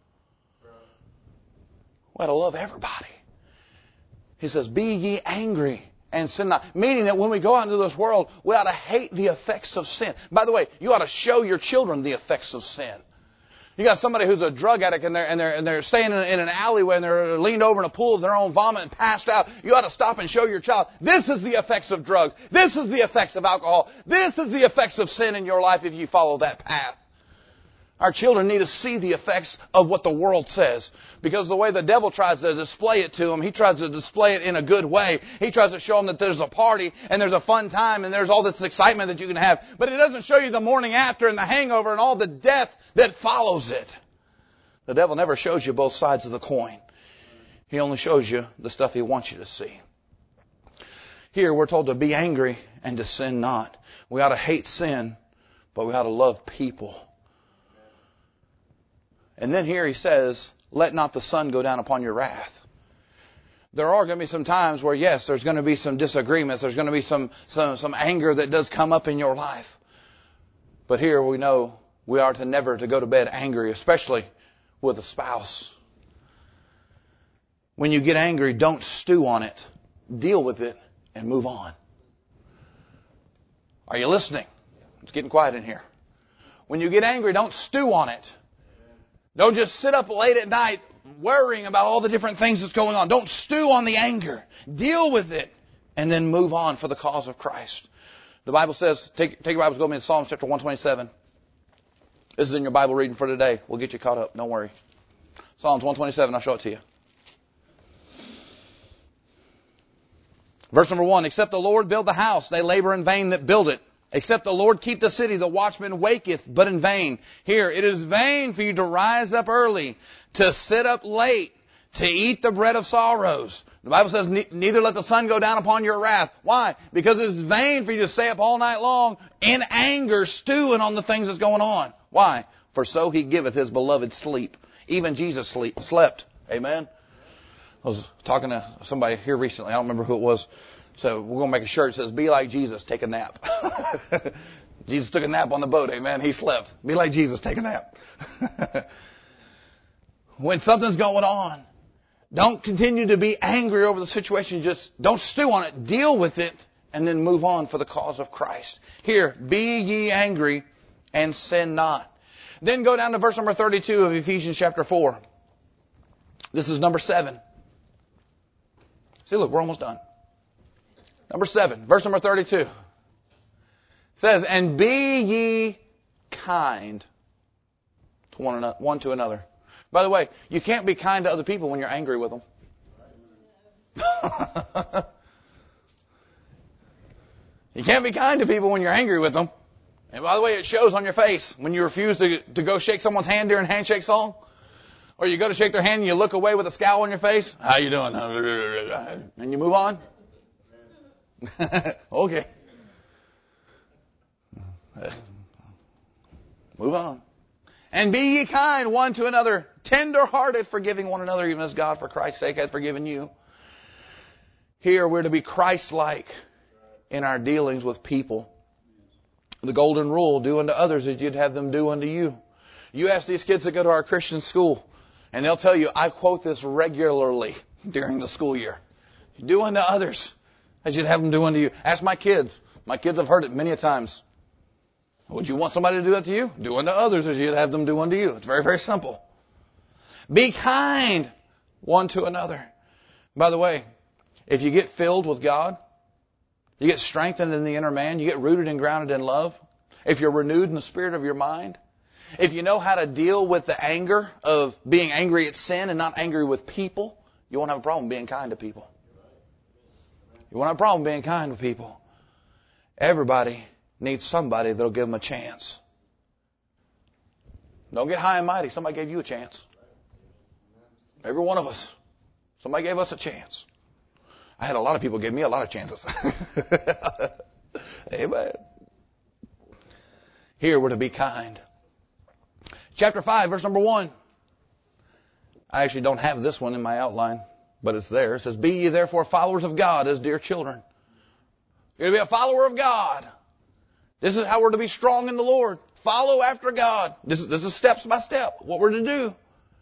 We ought to love everybody. He says, be ye angry and sin not. Meaning that when we go out into this world, we ought to hate the effects of sin. By the way, you ought to show your children the effects of sin. You got somebody who's a drug addict and they're, and they're, and they're staying in, in an alleyway and they're leaned over in a pool of their own vomit and passed out. You ought to stop and show your child, this is the effects of drugs. This is the effects of alcohol. This is the effects of sin in your life if you follow that path. Our children need to see the effects of what the world says. Because the way the devil tries to display it to them, he tries to display it in a good way. He tries to show them that there's a party and there's a fun time and there's all this excitement that you can have. But it doesn't show you the morning after and the hangover and all the death that follows it. The devil never shows you both sides of the coin. He only shows you the stuff he wants you to see. Here we're told to be angry and to sin not. We ought to hate sin, but we ought to love people. And then here he says, let not the sun go down upon your wrath. There are going to be some times where, yes, there's going to be some disagreements. There's going to be some, some, some anger that does come up in your life. But here we know we are to never to go to bed angry, especially with a spouse. When you get angry, don't stew on it. Deal with it and move on. Are you listening? It's getting quiet in here. When you get angry, don't stew on it. Don't just sit up late at night worrying about all the different things that's going on. Don't stew on the anger. Deal with it and then move on for the cause of Christ. The Bible says, take, take your Bibles, go with me to Psalms chapter one twenty-seven. This is in your Bible reading for today. We'll get you caught up. Don't worry. Psalms one twenty-seven, I'll show it to you. Verse number one, except the Lord build the house, they labor in vain that build it. Except the Lord keep the city, the watchman waketh, but in vain. Here, it is vain for you to rise up early, to sit up late, to eat the bread of sorrows. The Bible says, neither let the sun go down upon your wrath. Why? Because it's vain for you to stay up all night long in anger, stewing on the things that's going on. Why? For so he giveth his beloved sleep. Even Jesus sleep, slept. Amen? I was talking to somebody here recently. I don't remember who it was. So we're going to make a shirt that says, be like Jesus, take a nap. Jesus took a nap on the boat. Amen. He slept. Be like Jesus, take a nap. When something's going on, don't continue to be angry over the situation. Just don't stew on it. Deal with it and then move on for the cause of Christ. Here, be ye angry and sin not. Then go down to verse number thirty-two of Ephesians chapter four. This is number seven. See, look, we're almost done. Number seven, verse number thirty-two. It says, and be ye kind to one, another, one to another. By the way, you can't be kind to other people when you're angry with them. You can't be kind to people when you're angry with them. And by the way, it shows on your face when you refuse to, to go shake someone's hand during handshake song. Or you go to shake their hand and you look away with a scowl on your face. How you doing? And you move on. Okay. Move on. And be ye kind one to another, tender-hearted, forgiving one another, even as God for Christ's sake hath forgiven you. Here we're to be Christ-like in our dealings with people. The golden rule, do unto others as you'd have them do unto you. You ask these kids that go to our Christian school, and they'll tell you, I quote this regularly during the school year. Do unto others as you'd have them do unto you. Ask my kids. My kids have heard it many a times. Would you want somebody to do that to you? Do unto others as you'd have them do unto you. It's very, very simple. Be kind one to another. By the way, if you get filled with God, you get strengthened in the inner man, you get rooted and grounded in love, if you're renewed in the spirit of your mind, if you know how to deal with the anger of being angry at sin and not angry with people, you won't have a problem being kind to people. You won't have a problem being kind to people. Everybody needs somebody that'll give them a chance. Don't get high and mighty. Somebody gave you a chance. Every one of us. Somebody gave us a chance. I had a lot of people give me a lot of chances. Amen. Here we're to be kind. Chapter five, verse number one. I actually don't have this one in my outline, but it's there. It says, be ye therefore followers of God as dear children. You're to be a follower of God. This is how we're to be strong in the Lord. Follow after God. This is, this is steps by step, what we're to do.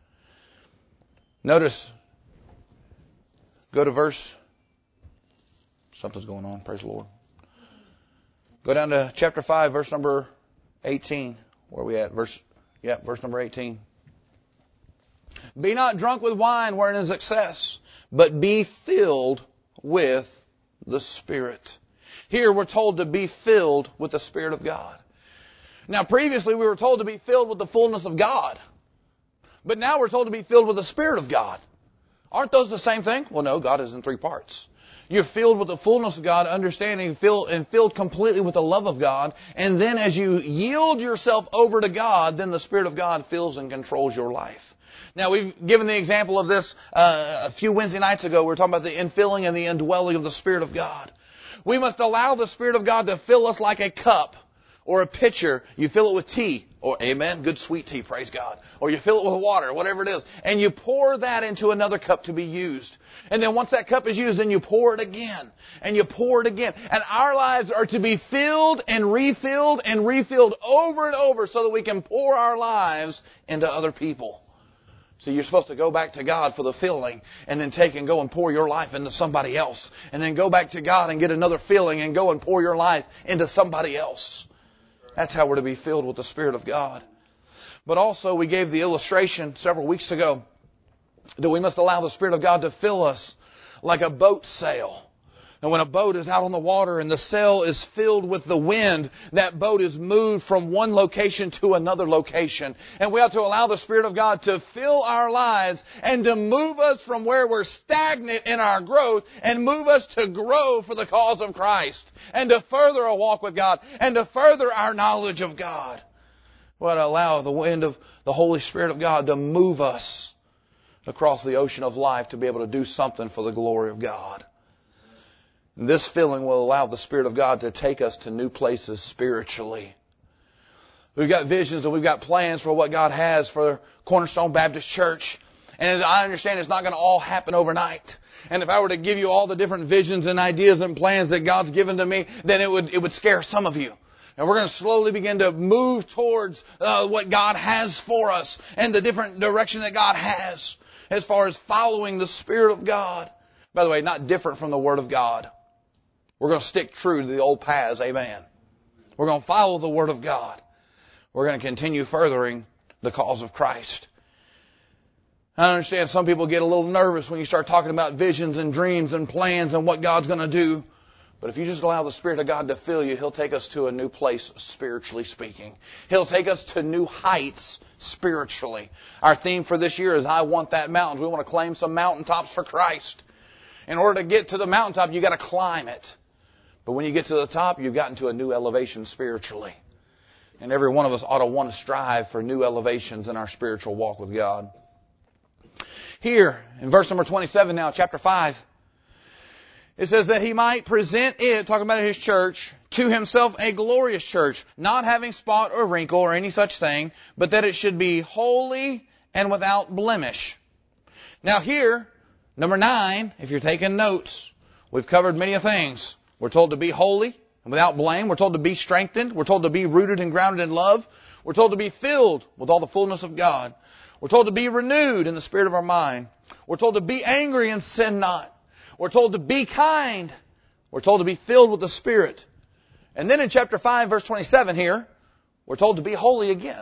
Notice, go to verse, something's going on, praise the Lord. Go down to chapter five, verse number eighteen. Where are we at? Verse, yeah, verse number eighteen. Be not drunk with wine wherein is excess, but be filled with the Spirit. Here we're told to be filled with the Spirit of God. Now previously we were told to be filled with the fullness of God. But now we're told to be filled with the Spirit of God. Aren't those the same thing? Well, no, God is in three parts. You're filled with the fullness of God, understanding, filled, and filled completely with the love of God. And then as you yield yourself over to God, then the Spirit of God fills and controls your life. Now, we've given the example of this uh, a few Wednesday nights ago. We were talking about the infilling and the indwelling of the Spirit of God. We must allow the Spirit of God to fill us like a cup or a pitcher, you fill it with tea, or amen, good sweet tea, praise God. Or you fill it with water, whatever it is, and you pour that into another cup to be used. And then once that cup is used, then you pour it again, and you pour it again. And our lives are to be filled and refilled and refilled over and over so that we can pour our lives into other people. So you're supposed to go back to God for the filling and then take and go and pour your life into somebody else. And then go back to God and get another filling and go and pour your life into somebody else. That's how we're to be filled with the Spirit of God. But also we gave the illustration several weeks ago that we must allow the Spirit of God to fill us like a boat sail. And when a boat is out on the water and the sail is filled with the wind, that boat is moved from one location to another location. And we ought to allow the Spirit of God to fill our lives and to move us from where we're stagnant in our growth and move us to grow for the cause of Christ and to further a walk with God and to further our knowledge of God. We ought to allow the wind of the Holy Spirit of God to move us across the ocean of life to be able to do something for the glory of God. And this filling will allow the Spirit of God to take us to new places spiritually. We've got visions and we've got plans for what God has for Cornerstone Baptist Church. And as I understand, it's not going to all happen overnight. And if I were to give you all the different visions and ideas and plans that God's given to me, then it would, it would scare some of you. And we're going to slowly begin to move towards uh, what God has for us and the different direction that God has as far as following the Spirit of God. By the way, not different from the Word of God. We're going to stick true to the old paths, amen. We're going to follow the Word of God. We're going to continue furthering the cause of Christ. I understand some people get a little nervous when you start talking about visions and dreams and plans and what God's going to do. But if you just allow the Spirit of God to fill you, He'll take us to a new place, spiritually speaking. He'll take us to new heights, spiritually. Our theme for this year is I Want That Mountain. We want to claim some mountaintops for Christ. In order to get to the mountaintop, you've got to climb it. But when you get to the top, you've gotten to a new elevation spiritually. And every one of us ought to want to strive for new elevations in our spiritual walk with God. Here, in verse number twenty-seven now, chapter five, it says that He might present it, talking about His church, to Himself a glorious church, not having spot or wrinkle or any such thing, but that it should be holy and without blemish. Now here, number nine, if you're taking notes, we've covered many things. We're told to be holy and without blame. We're told to be strengthened. We're told to be rooted and grounded in love. We're told to be filled with all the fullness of God. We're told to be renewed in the spirit of our mind. We're told to be angry and sin not. We're told to be kind. We're told to be filled with the Spirit. And then in chapter five, verse twenty-seven here, we're told to be holy again.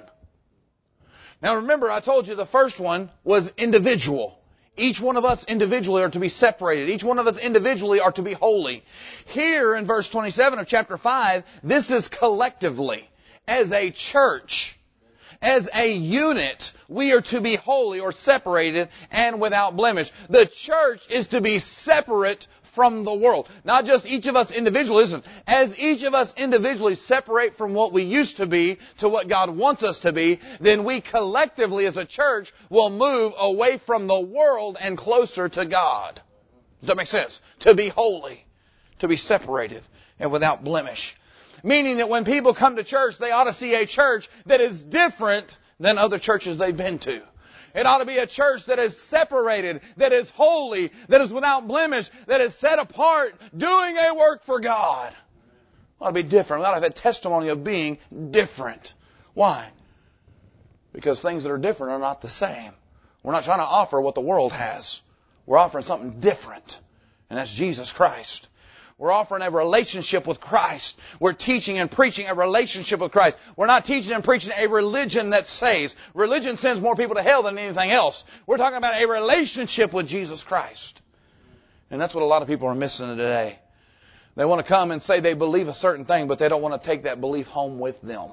Now remember, I told you the first one was individual. Each one of us individually are to be separated. Each one of us individually are to be holy. Here in verse twenty-seven of chapter five, this is collectively. As a church, as a unit, we are to be holy or separated and without blemish. The church is to be separate from the world. Not just each of us individually. Listen, as each of us individually separate from what we used to be to what God wants us to be, then we collectively as a church will move away from the world and closer to God. Does that make sense? To be holy, to be separated and without blemish. Meaning that when people come to church, they ought to see a church that is different than other churches they've been to. It ought to be a church that is separated, that is holy, that is without blemish, that is set apart, doing a work for God. It ought to be different. We ought to have a testimony of being different. Why? Because things that are different are not the same. We're not trying to offer what the world has. We're offering something different, and that's Jesus Christ. We're offering a relationship with Christ. We're teaching and preaching a relationship with Christ. We're not teaching and preaching a religion that saves. Religion sends more people to hell than anything else. We're talking about a relationship with Jesus Christ. And that's what a lot of people are missing today. They want to come and say they believe a certain thing, but they don't want to take that belief home with them.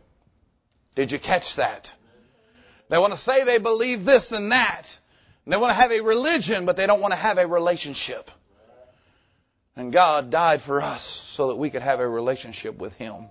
Did you catch that? They want to say they believe this and that. And they want to have a religion, but they don't want to have a relationship. And God died for us so that we could have a relationship with Him.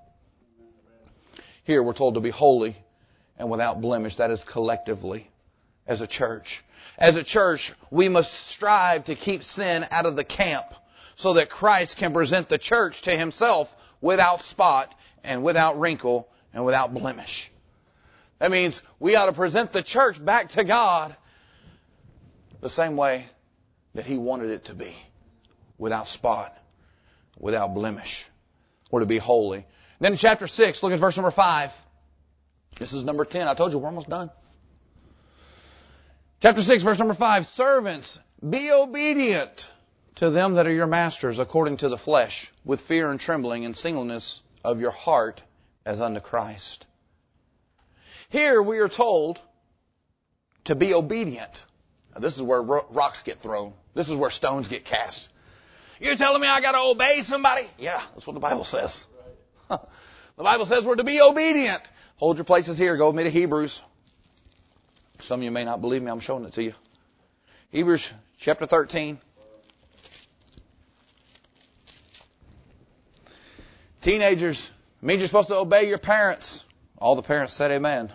Here we're told to be holy and without blemish. That is collectively as a church. As a church, we must strive to keep sin out of the camp so that Christ can present the church to Himself without spot and without wrinkle and without blemish. That means we ought to present the church back to God the same way that He wanted it to be. Without spot, without blemish. We're to be holy. Then in chapter six, look at verse number five. This is number ten. I told you we're almost done. Chapter six, verse number five. Servants, be obedient to them that are your masters according to the flesh, with fear and trembling and singleness of your heart as unto Christ. Here we are told to be obedient. Now, this is where rocks get thrown. This is where stones get cast. You're telling me I got to obey somebody? Yeah, that's what the Bible says. The Bible says we're to be obedient. Hold your places here. Go with me to Hebrews. Some of you may not believe me. I'm showing it to you. Hebrews chapter thirteen. Teenagers, it means you're supposed to obey your parents. All the parents said amen.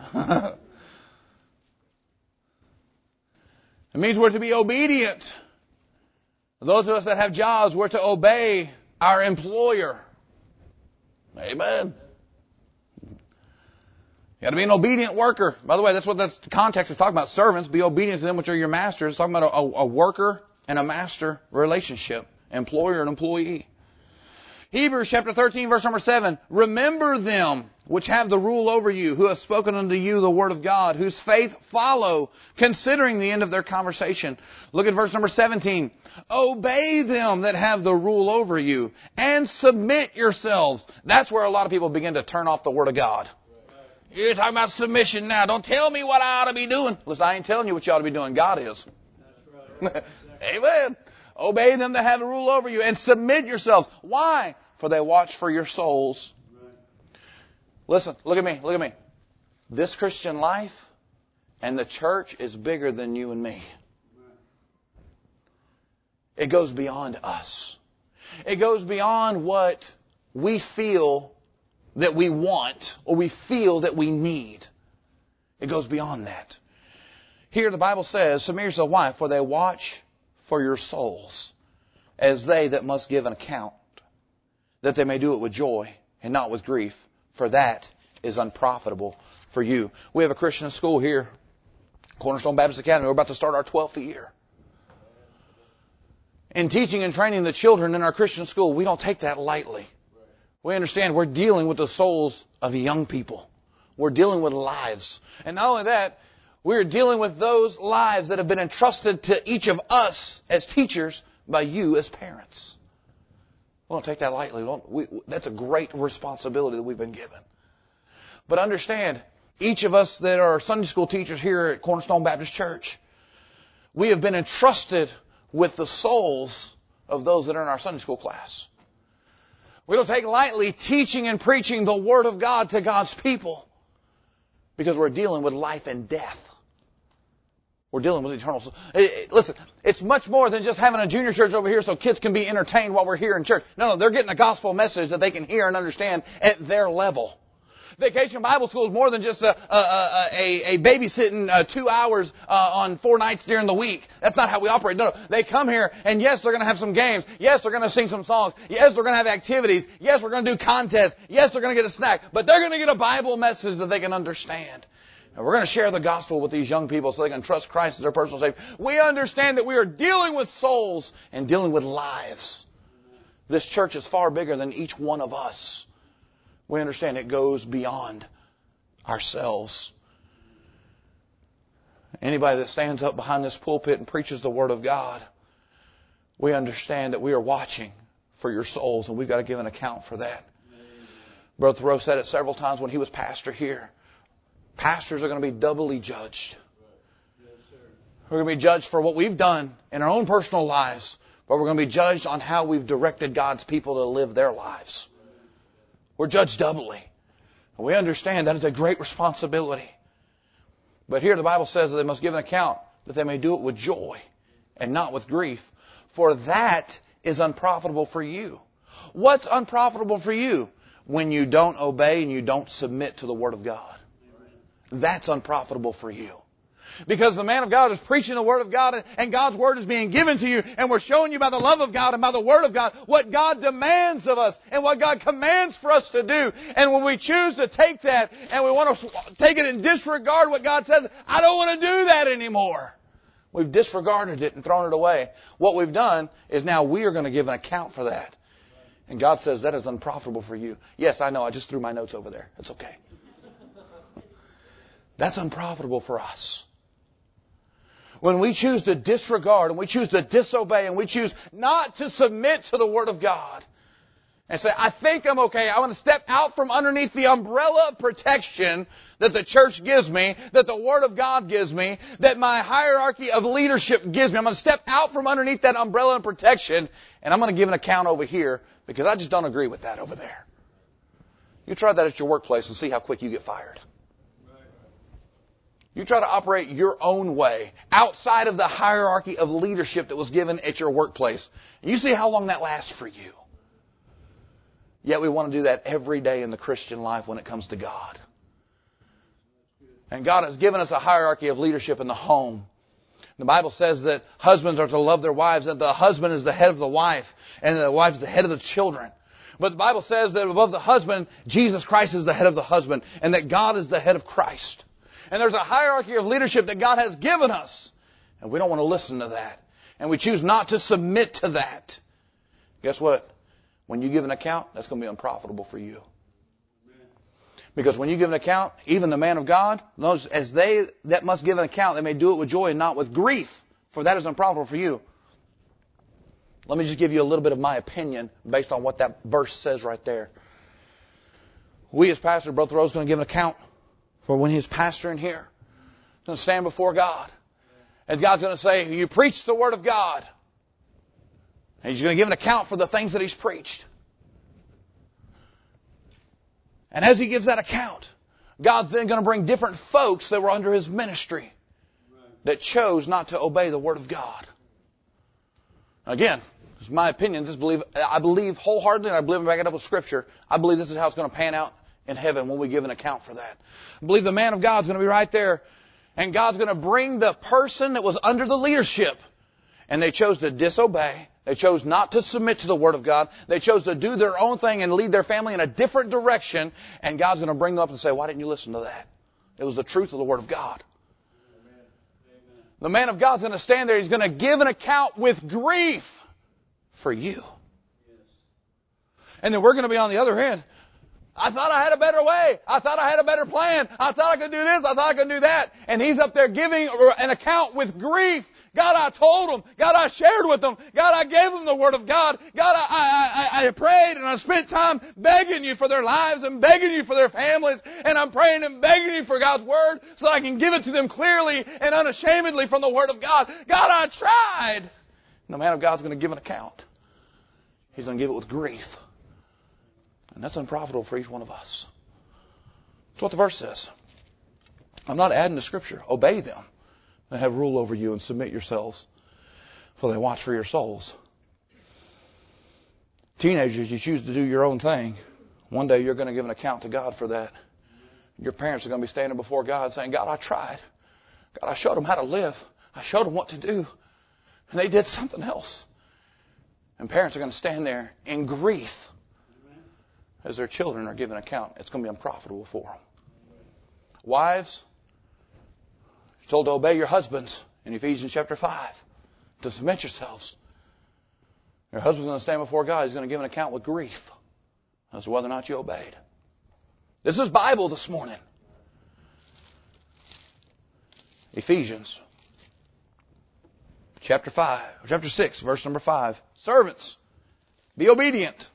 It means we're to be obedient. Those of us that have jobs, we're to obey our employer. Amen. You got to be an obedient worker. By the way, that's what the context is talking about. Servants, be obedient to them which are your masters. It's talking about a, a worker and a master relationship. Employer and employee. Hebrews chapter thirteen, verse number seven. Remember them which have the rule over you, who have spoken unto you the word of God, whose faith follow, considering the end of their conversation. Look at verse number seventeen. Obey them that have the rule over you, and submit yourselves. That's where a lot of people begin to turn off the word of God. You're talking about submission now. Don't tell me what I ought to be doing. Listen, I ain't telling you what you ought to be doing. God is. That's right. Amen. Obey them that have the rule over you, and submit yourselves. Why? For they watch for your souls. Listen, look at me, look at me. This Christian life and the church is bigger than you and me. It goes beyond us. It goes beyond what we feel that we want or we feel that we need. It goes beyond that. Here the Bible says, submit yourself. Why? For they watch for your souls, as they that must give an account, that they may do it with joy and not with grief, for that is unprofitable for you. We have a Christian school here, Cornerstone Baptist Academy. We're about to start our twelfth year. In teaching and training the children in our Christian school, we don't take that lightly. We understand we're dealing with the souls of young people. We're dealing with lives. And not only that, we're dealing with those lives that have been entrusted to each of us as teachers by you as parents. We don't take that lightly. We don't, we, that's a great responsibility that we've been given. But understand, each of us that are Sunday school teachers here at Cornerstone Baptist Church, we have been entrusted with the souls of those that are in our Sunday school class. We don't take lightly teaching and preaching the Word of God to God's people, because we're dealing with life and death. We're dealing with eternal. Listen, it's much more than just having a junior church over here so kids can be entertained while we're here in church. No, no, they're getting a gospel message that they can hear and understand at their level. Vacation Bible School is more than just a, a, a, a babysitting uh, two hours uh, on four nights during the week. That's not how we operate. No, no, they come here and yes, they're going to have some games. Yes, they're going to sing some songs. Yes, they're going to have activities. Yes, we're going to do contests. Yes, they're going to get a snack. But they're going to get a Bible message that they can understand. And we're going to share the gospel with these young people so they can trust Christ as their personal Savior. We understand that we are dealing with souls and dealing with lives. This church is far bigger than each one of us. We understand it goes beyond ourselves. Anybody that stands up behind this pulpit and preaches the Word of God, we understand that we are watching for your souls, and we've got to give an account for that. Brother Thoreau said it several times when he was pastor here. Pastors are going to be doubly judged. We're going to be judged for what we've done in our own personal lives, but we're going to be judged on how we've directed God's people to live their lives. We're judged doubly. And we understand that is a great responsibility. But here the Bible says that they must give an account, that they may do it with joy and not with grief, for that is unprofitable for you. What's unprofitable for you? When you don't obey and you don't submit to the Word of God. That's unprofitable for you. Because the man of God is preaching the Word of God, and God's Word is being given to you, and we're showing you by the love of God and by the Word of God what God demands of us and what God commands for us to do. And when we choose to take that and we want to take it and disregard what God says, I don't want to do that anymore. We've disregarded it and thrown it away. What we've done is now we are going to give an account for that. And God says that is unprofitable for you. Yes, I know. I just threw my notes over there. It's okay. That's unprofitable for us. When we choose to disregard and we choose to disobey and we choose not to submit to the Word of God and say, I think I'm okay. I want to step out from underneath the umbrella of protection that the church gives me, that the Word of God gives me, that my hierarchy of leadership gives me. I'm going to step out from underneath that umbrella of protection and I'm going to give an account over here because I just don't agree with that over there. You try that at your workplace and see how quick you get fired. You try to operate your own way outside of the hierarchy of leadership that was given at your workplace. And you see how long that lasts for you. Yet we want to do that every day in the Christian life when it comes to God. And God has given us a hierarchy of leadership in the home. The Bible says that husbands are to love their wives, that the husband is the head of the wife, and the wife is the head of the children. But the Bible says that above the husband, Jesus Christ is the head of the husband, and that God is the head of Christ. And there's a hierarchy of leadership that God has given us. And we don't want to listen to that. And we choose not to submit to that. Guess what? When you give an account, that's going to be unprofitable for you. Because when you give an account, even the man of God knows as they that must give an account, they may do it with joy and not with grief. For that is unprofitable for you. Let me just give you a little bit of my opinion based on what that verse says right there. We as pastors, Brother Rose is going to give an account for when he's pastoring here. He's going to stand before God. And God's going to say, you preach the Word of God. And He's going to give an account for the things that He's preached. And as He gives that account, God's then going to bring different folks that were under His ministry that chose not to obey the Word of God. Again, it's my opinion. Just believe, I believe wholeheartedly, and I believe I'm backing it up with Scripture. I believe this is how it's going to pan out in heaven when we give an account for that. I believe the man of God's going to be right there, and God's going to bring the person that was under the leadership, and they chose to disobey. They chose not to submit to the Word of God. They chose to do their own thing and lead their family in a different direction, and God's going to bring them up and say, why didn't you listen to that? It was the truth of the Word of God. Amen. Amen. The man of God's going to stand there. He's going to give an account with grief for you. Yes. And then we're going to be on the other end. I thought I had a better way. I thought I had a better plan. I thought I could do this. I thought I could do that. And he's up there giving an account with grief. God, I told them. God, I shared with them. God, I gave them the Word of God. God, I, I, I prayed and I spent time begging you for their lives and begging you for their families. And I'm praying and begging you for God's Word so that I can give it to them clearly and unashamedly from the Word of God. God, I tried. And the man of God's going to give an account. He's going to give it with grief. And that's unprofitable for each one of us. That's what the verse says. I'm not adding to Scripture. Obey them. They have rule over you and submit yourselves, for they watch for your souls. Teenagers, you choose to do your own thing. One day you're going to give an account to God for that. Your parents are going to be standing before God saying, God, I tried. God, I showed them how to live. I showed them what to do. And they did something else. And parents are going to stand there in grief as their children are giving account. It's going to be unprofitable for them. Wives, you're told to obey your husbands in Ephesians chapter five. To submit yourselves. Your husband's going to stand before God. He's going to give an account with grief as to whether or not you obeyed. This is Bible this morning. Ephesians chapter five, chapter six, verse number five. Servants, be obedient.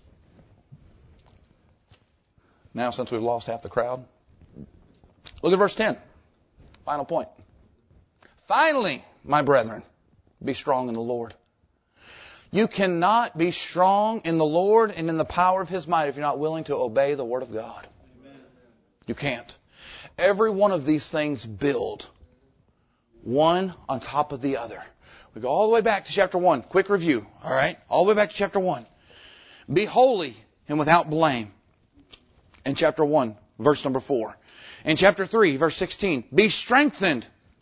Now, since we've lost half the crowd, look at verse ten. Final point. Finally, my brethren, be strong in the Lord. You cannot be strong in the Lord and in the power of His might if you're not willing to obey the Word of God. Amen. You can't. Every one of these things build one on top of the other. We go all the way back to chapter one. Quick review. All right? All the way back to chapter one. Be holy and without blame. In chapter one, verse number four. In chapter three, verse sixteen. Be strengthened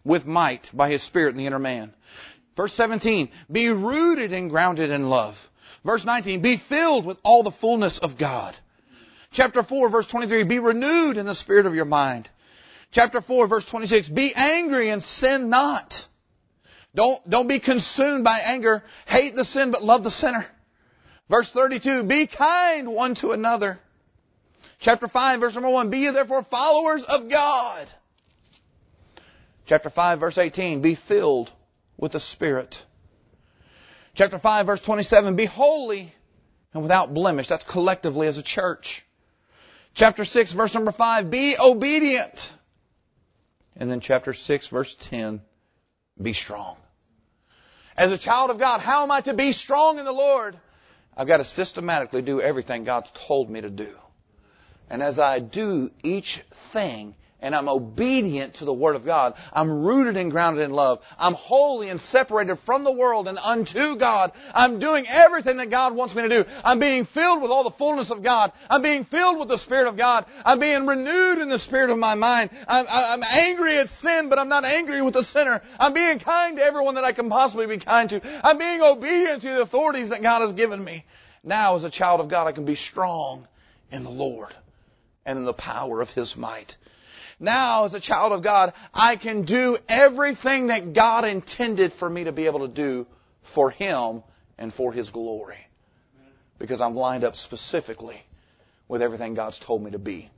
with might by His Spirit in the inner man. Verse seventeen, be rooted and grounded in love. Verse nineteen, be filled with all the fullness of God. Chapter four, verse twenty-three, be renewed in the spirit of your mind. Chapter four, verse twenty-six, be angry and sin not. Don't, don't be consumed by anger. Hate the sin, but love the sinner. Verse thirty-two, be kind one to another. Chapter five, verse number one, be ye therefore followers of God. Chapter five, verse eighteen, be filled with the Spirit. Chapter five, verse twenty-seven, be holy and without blemish. That's collectively as a church. Chapter six, verse number five, be obedient. And then chapter six, verse ten, be strong. As a child of God, how am I to be strong in the Lord? I've got to systematically do everything God's told me to do. And as I do each thing, and I'm obedient to the Word of God, I'm rooted and grounded in love. I'm holy and separated from the world and unto God. I'm doing everything that God wants me to do. I'm being filled with all the fullness of God. I'm being filled with the Spirit of God. I'm being renewed in the spirit of my mind. I'm, I'm angry at sin, but I'm not angry with the sinner. I'm being kind to everyone that I can possibly be kind to. I'm being obedient to the authorities that God has given me. Now, as a child of God, I can be strong in the Lord and in the power of His might. Now, as a child of God, I can do everything that God intended for me to be able to do for Him and for His glory. Because I'm lined up specifically with everything God's told me to be.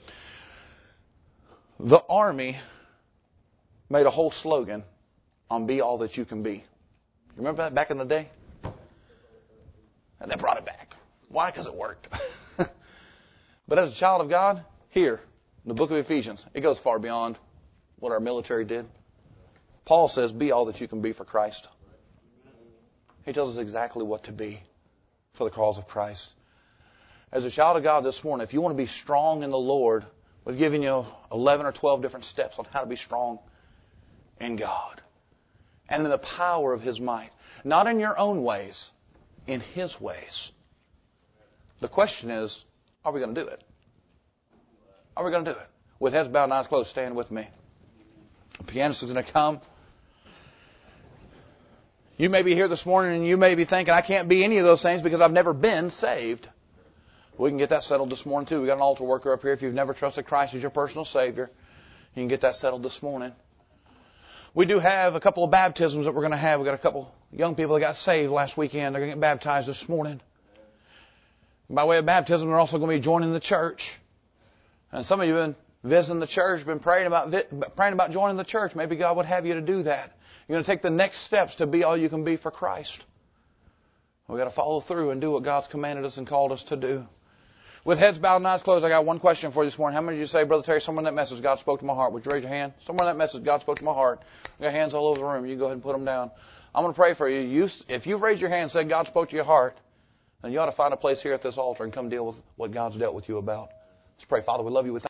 The Army made a whole slogan on be all that you can be. You remember that back in the day? And they brought it back. Why? Because it worked. But as a child of God, here, in the book of Ephesians, it goes far beyond what our military did. Paul says, be all that you can be for Christ. He tells us exactly what to be for the cause of Christ. As a child of God this morning, if you want to be strong in the Lord, we've given you eleven or twelve different steps on how to be strong in God. And in the power of His might. Not in your own ways, in His ways. The question is, are we going to do it? Are we going to do it? With heads bowed and eyes closed, stand with me. The pianist is going to come. You may be here this morning and you may be thinking, I can't be any of those things because I've never been saved. We can get that settled this morning too. We've got an altar worker up here. If you've never trusted Christ as your personal Savior, you can get that settled this morning. We do have a couple of baptisms that we're going to have. We've got a couple young people that got saved last weekend. They're going to get baptized this morning. By way of baptism, they're also going to be joining the church. And some of you have been visiting the church, been praying about praying about joining the church. Maybe God would have you to do that. You're going to take the next steps to be all you can be for Christ. We've got to follow through and do what God's commanded us and called us to do. With heads bowed and eyes closed, I got one question for you this morning. How many of you say, Brother Terry, somewhere in that message, God spoke to my heart? Would you raise your hand? Somewhere in that message, God spoke to my heart. I got hands all over the room. You can go ahead and put them down. I'm going to pray for you. you if you've raised your hand and said God spoke to your heart, then you ought to find a place here at this altar and come deal with what God's dealt with you about. Let's pray. Father, we love you with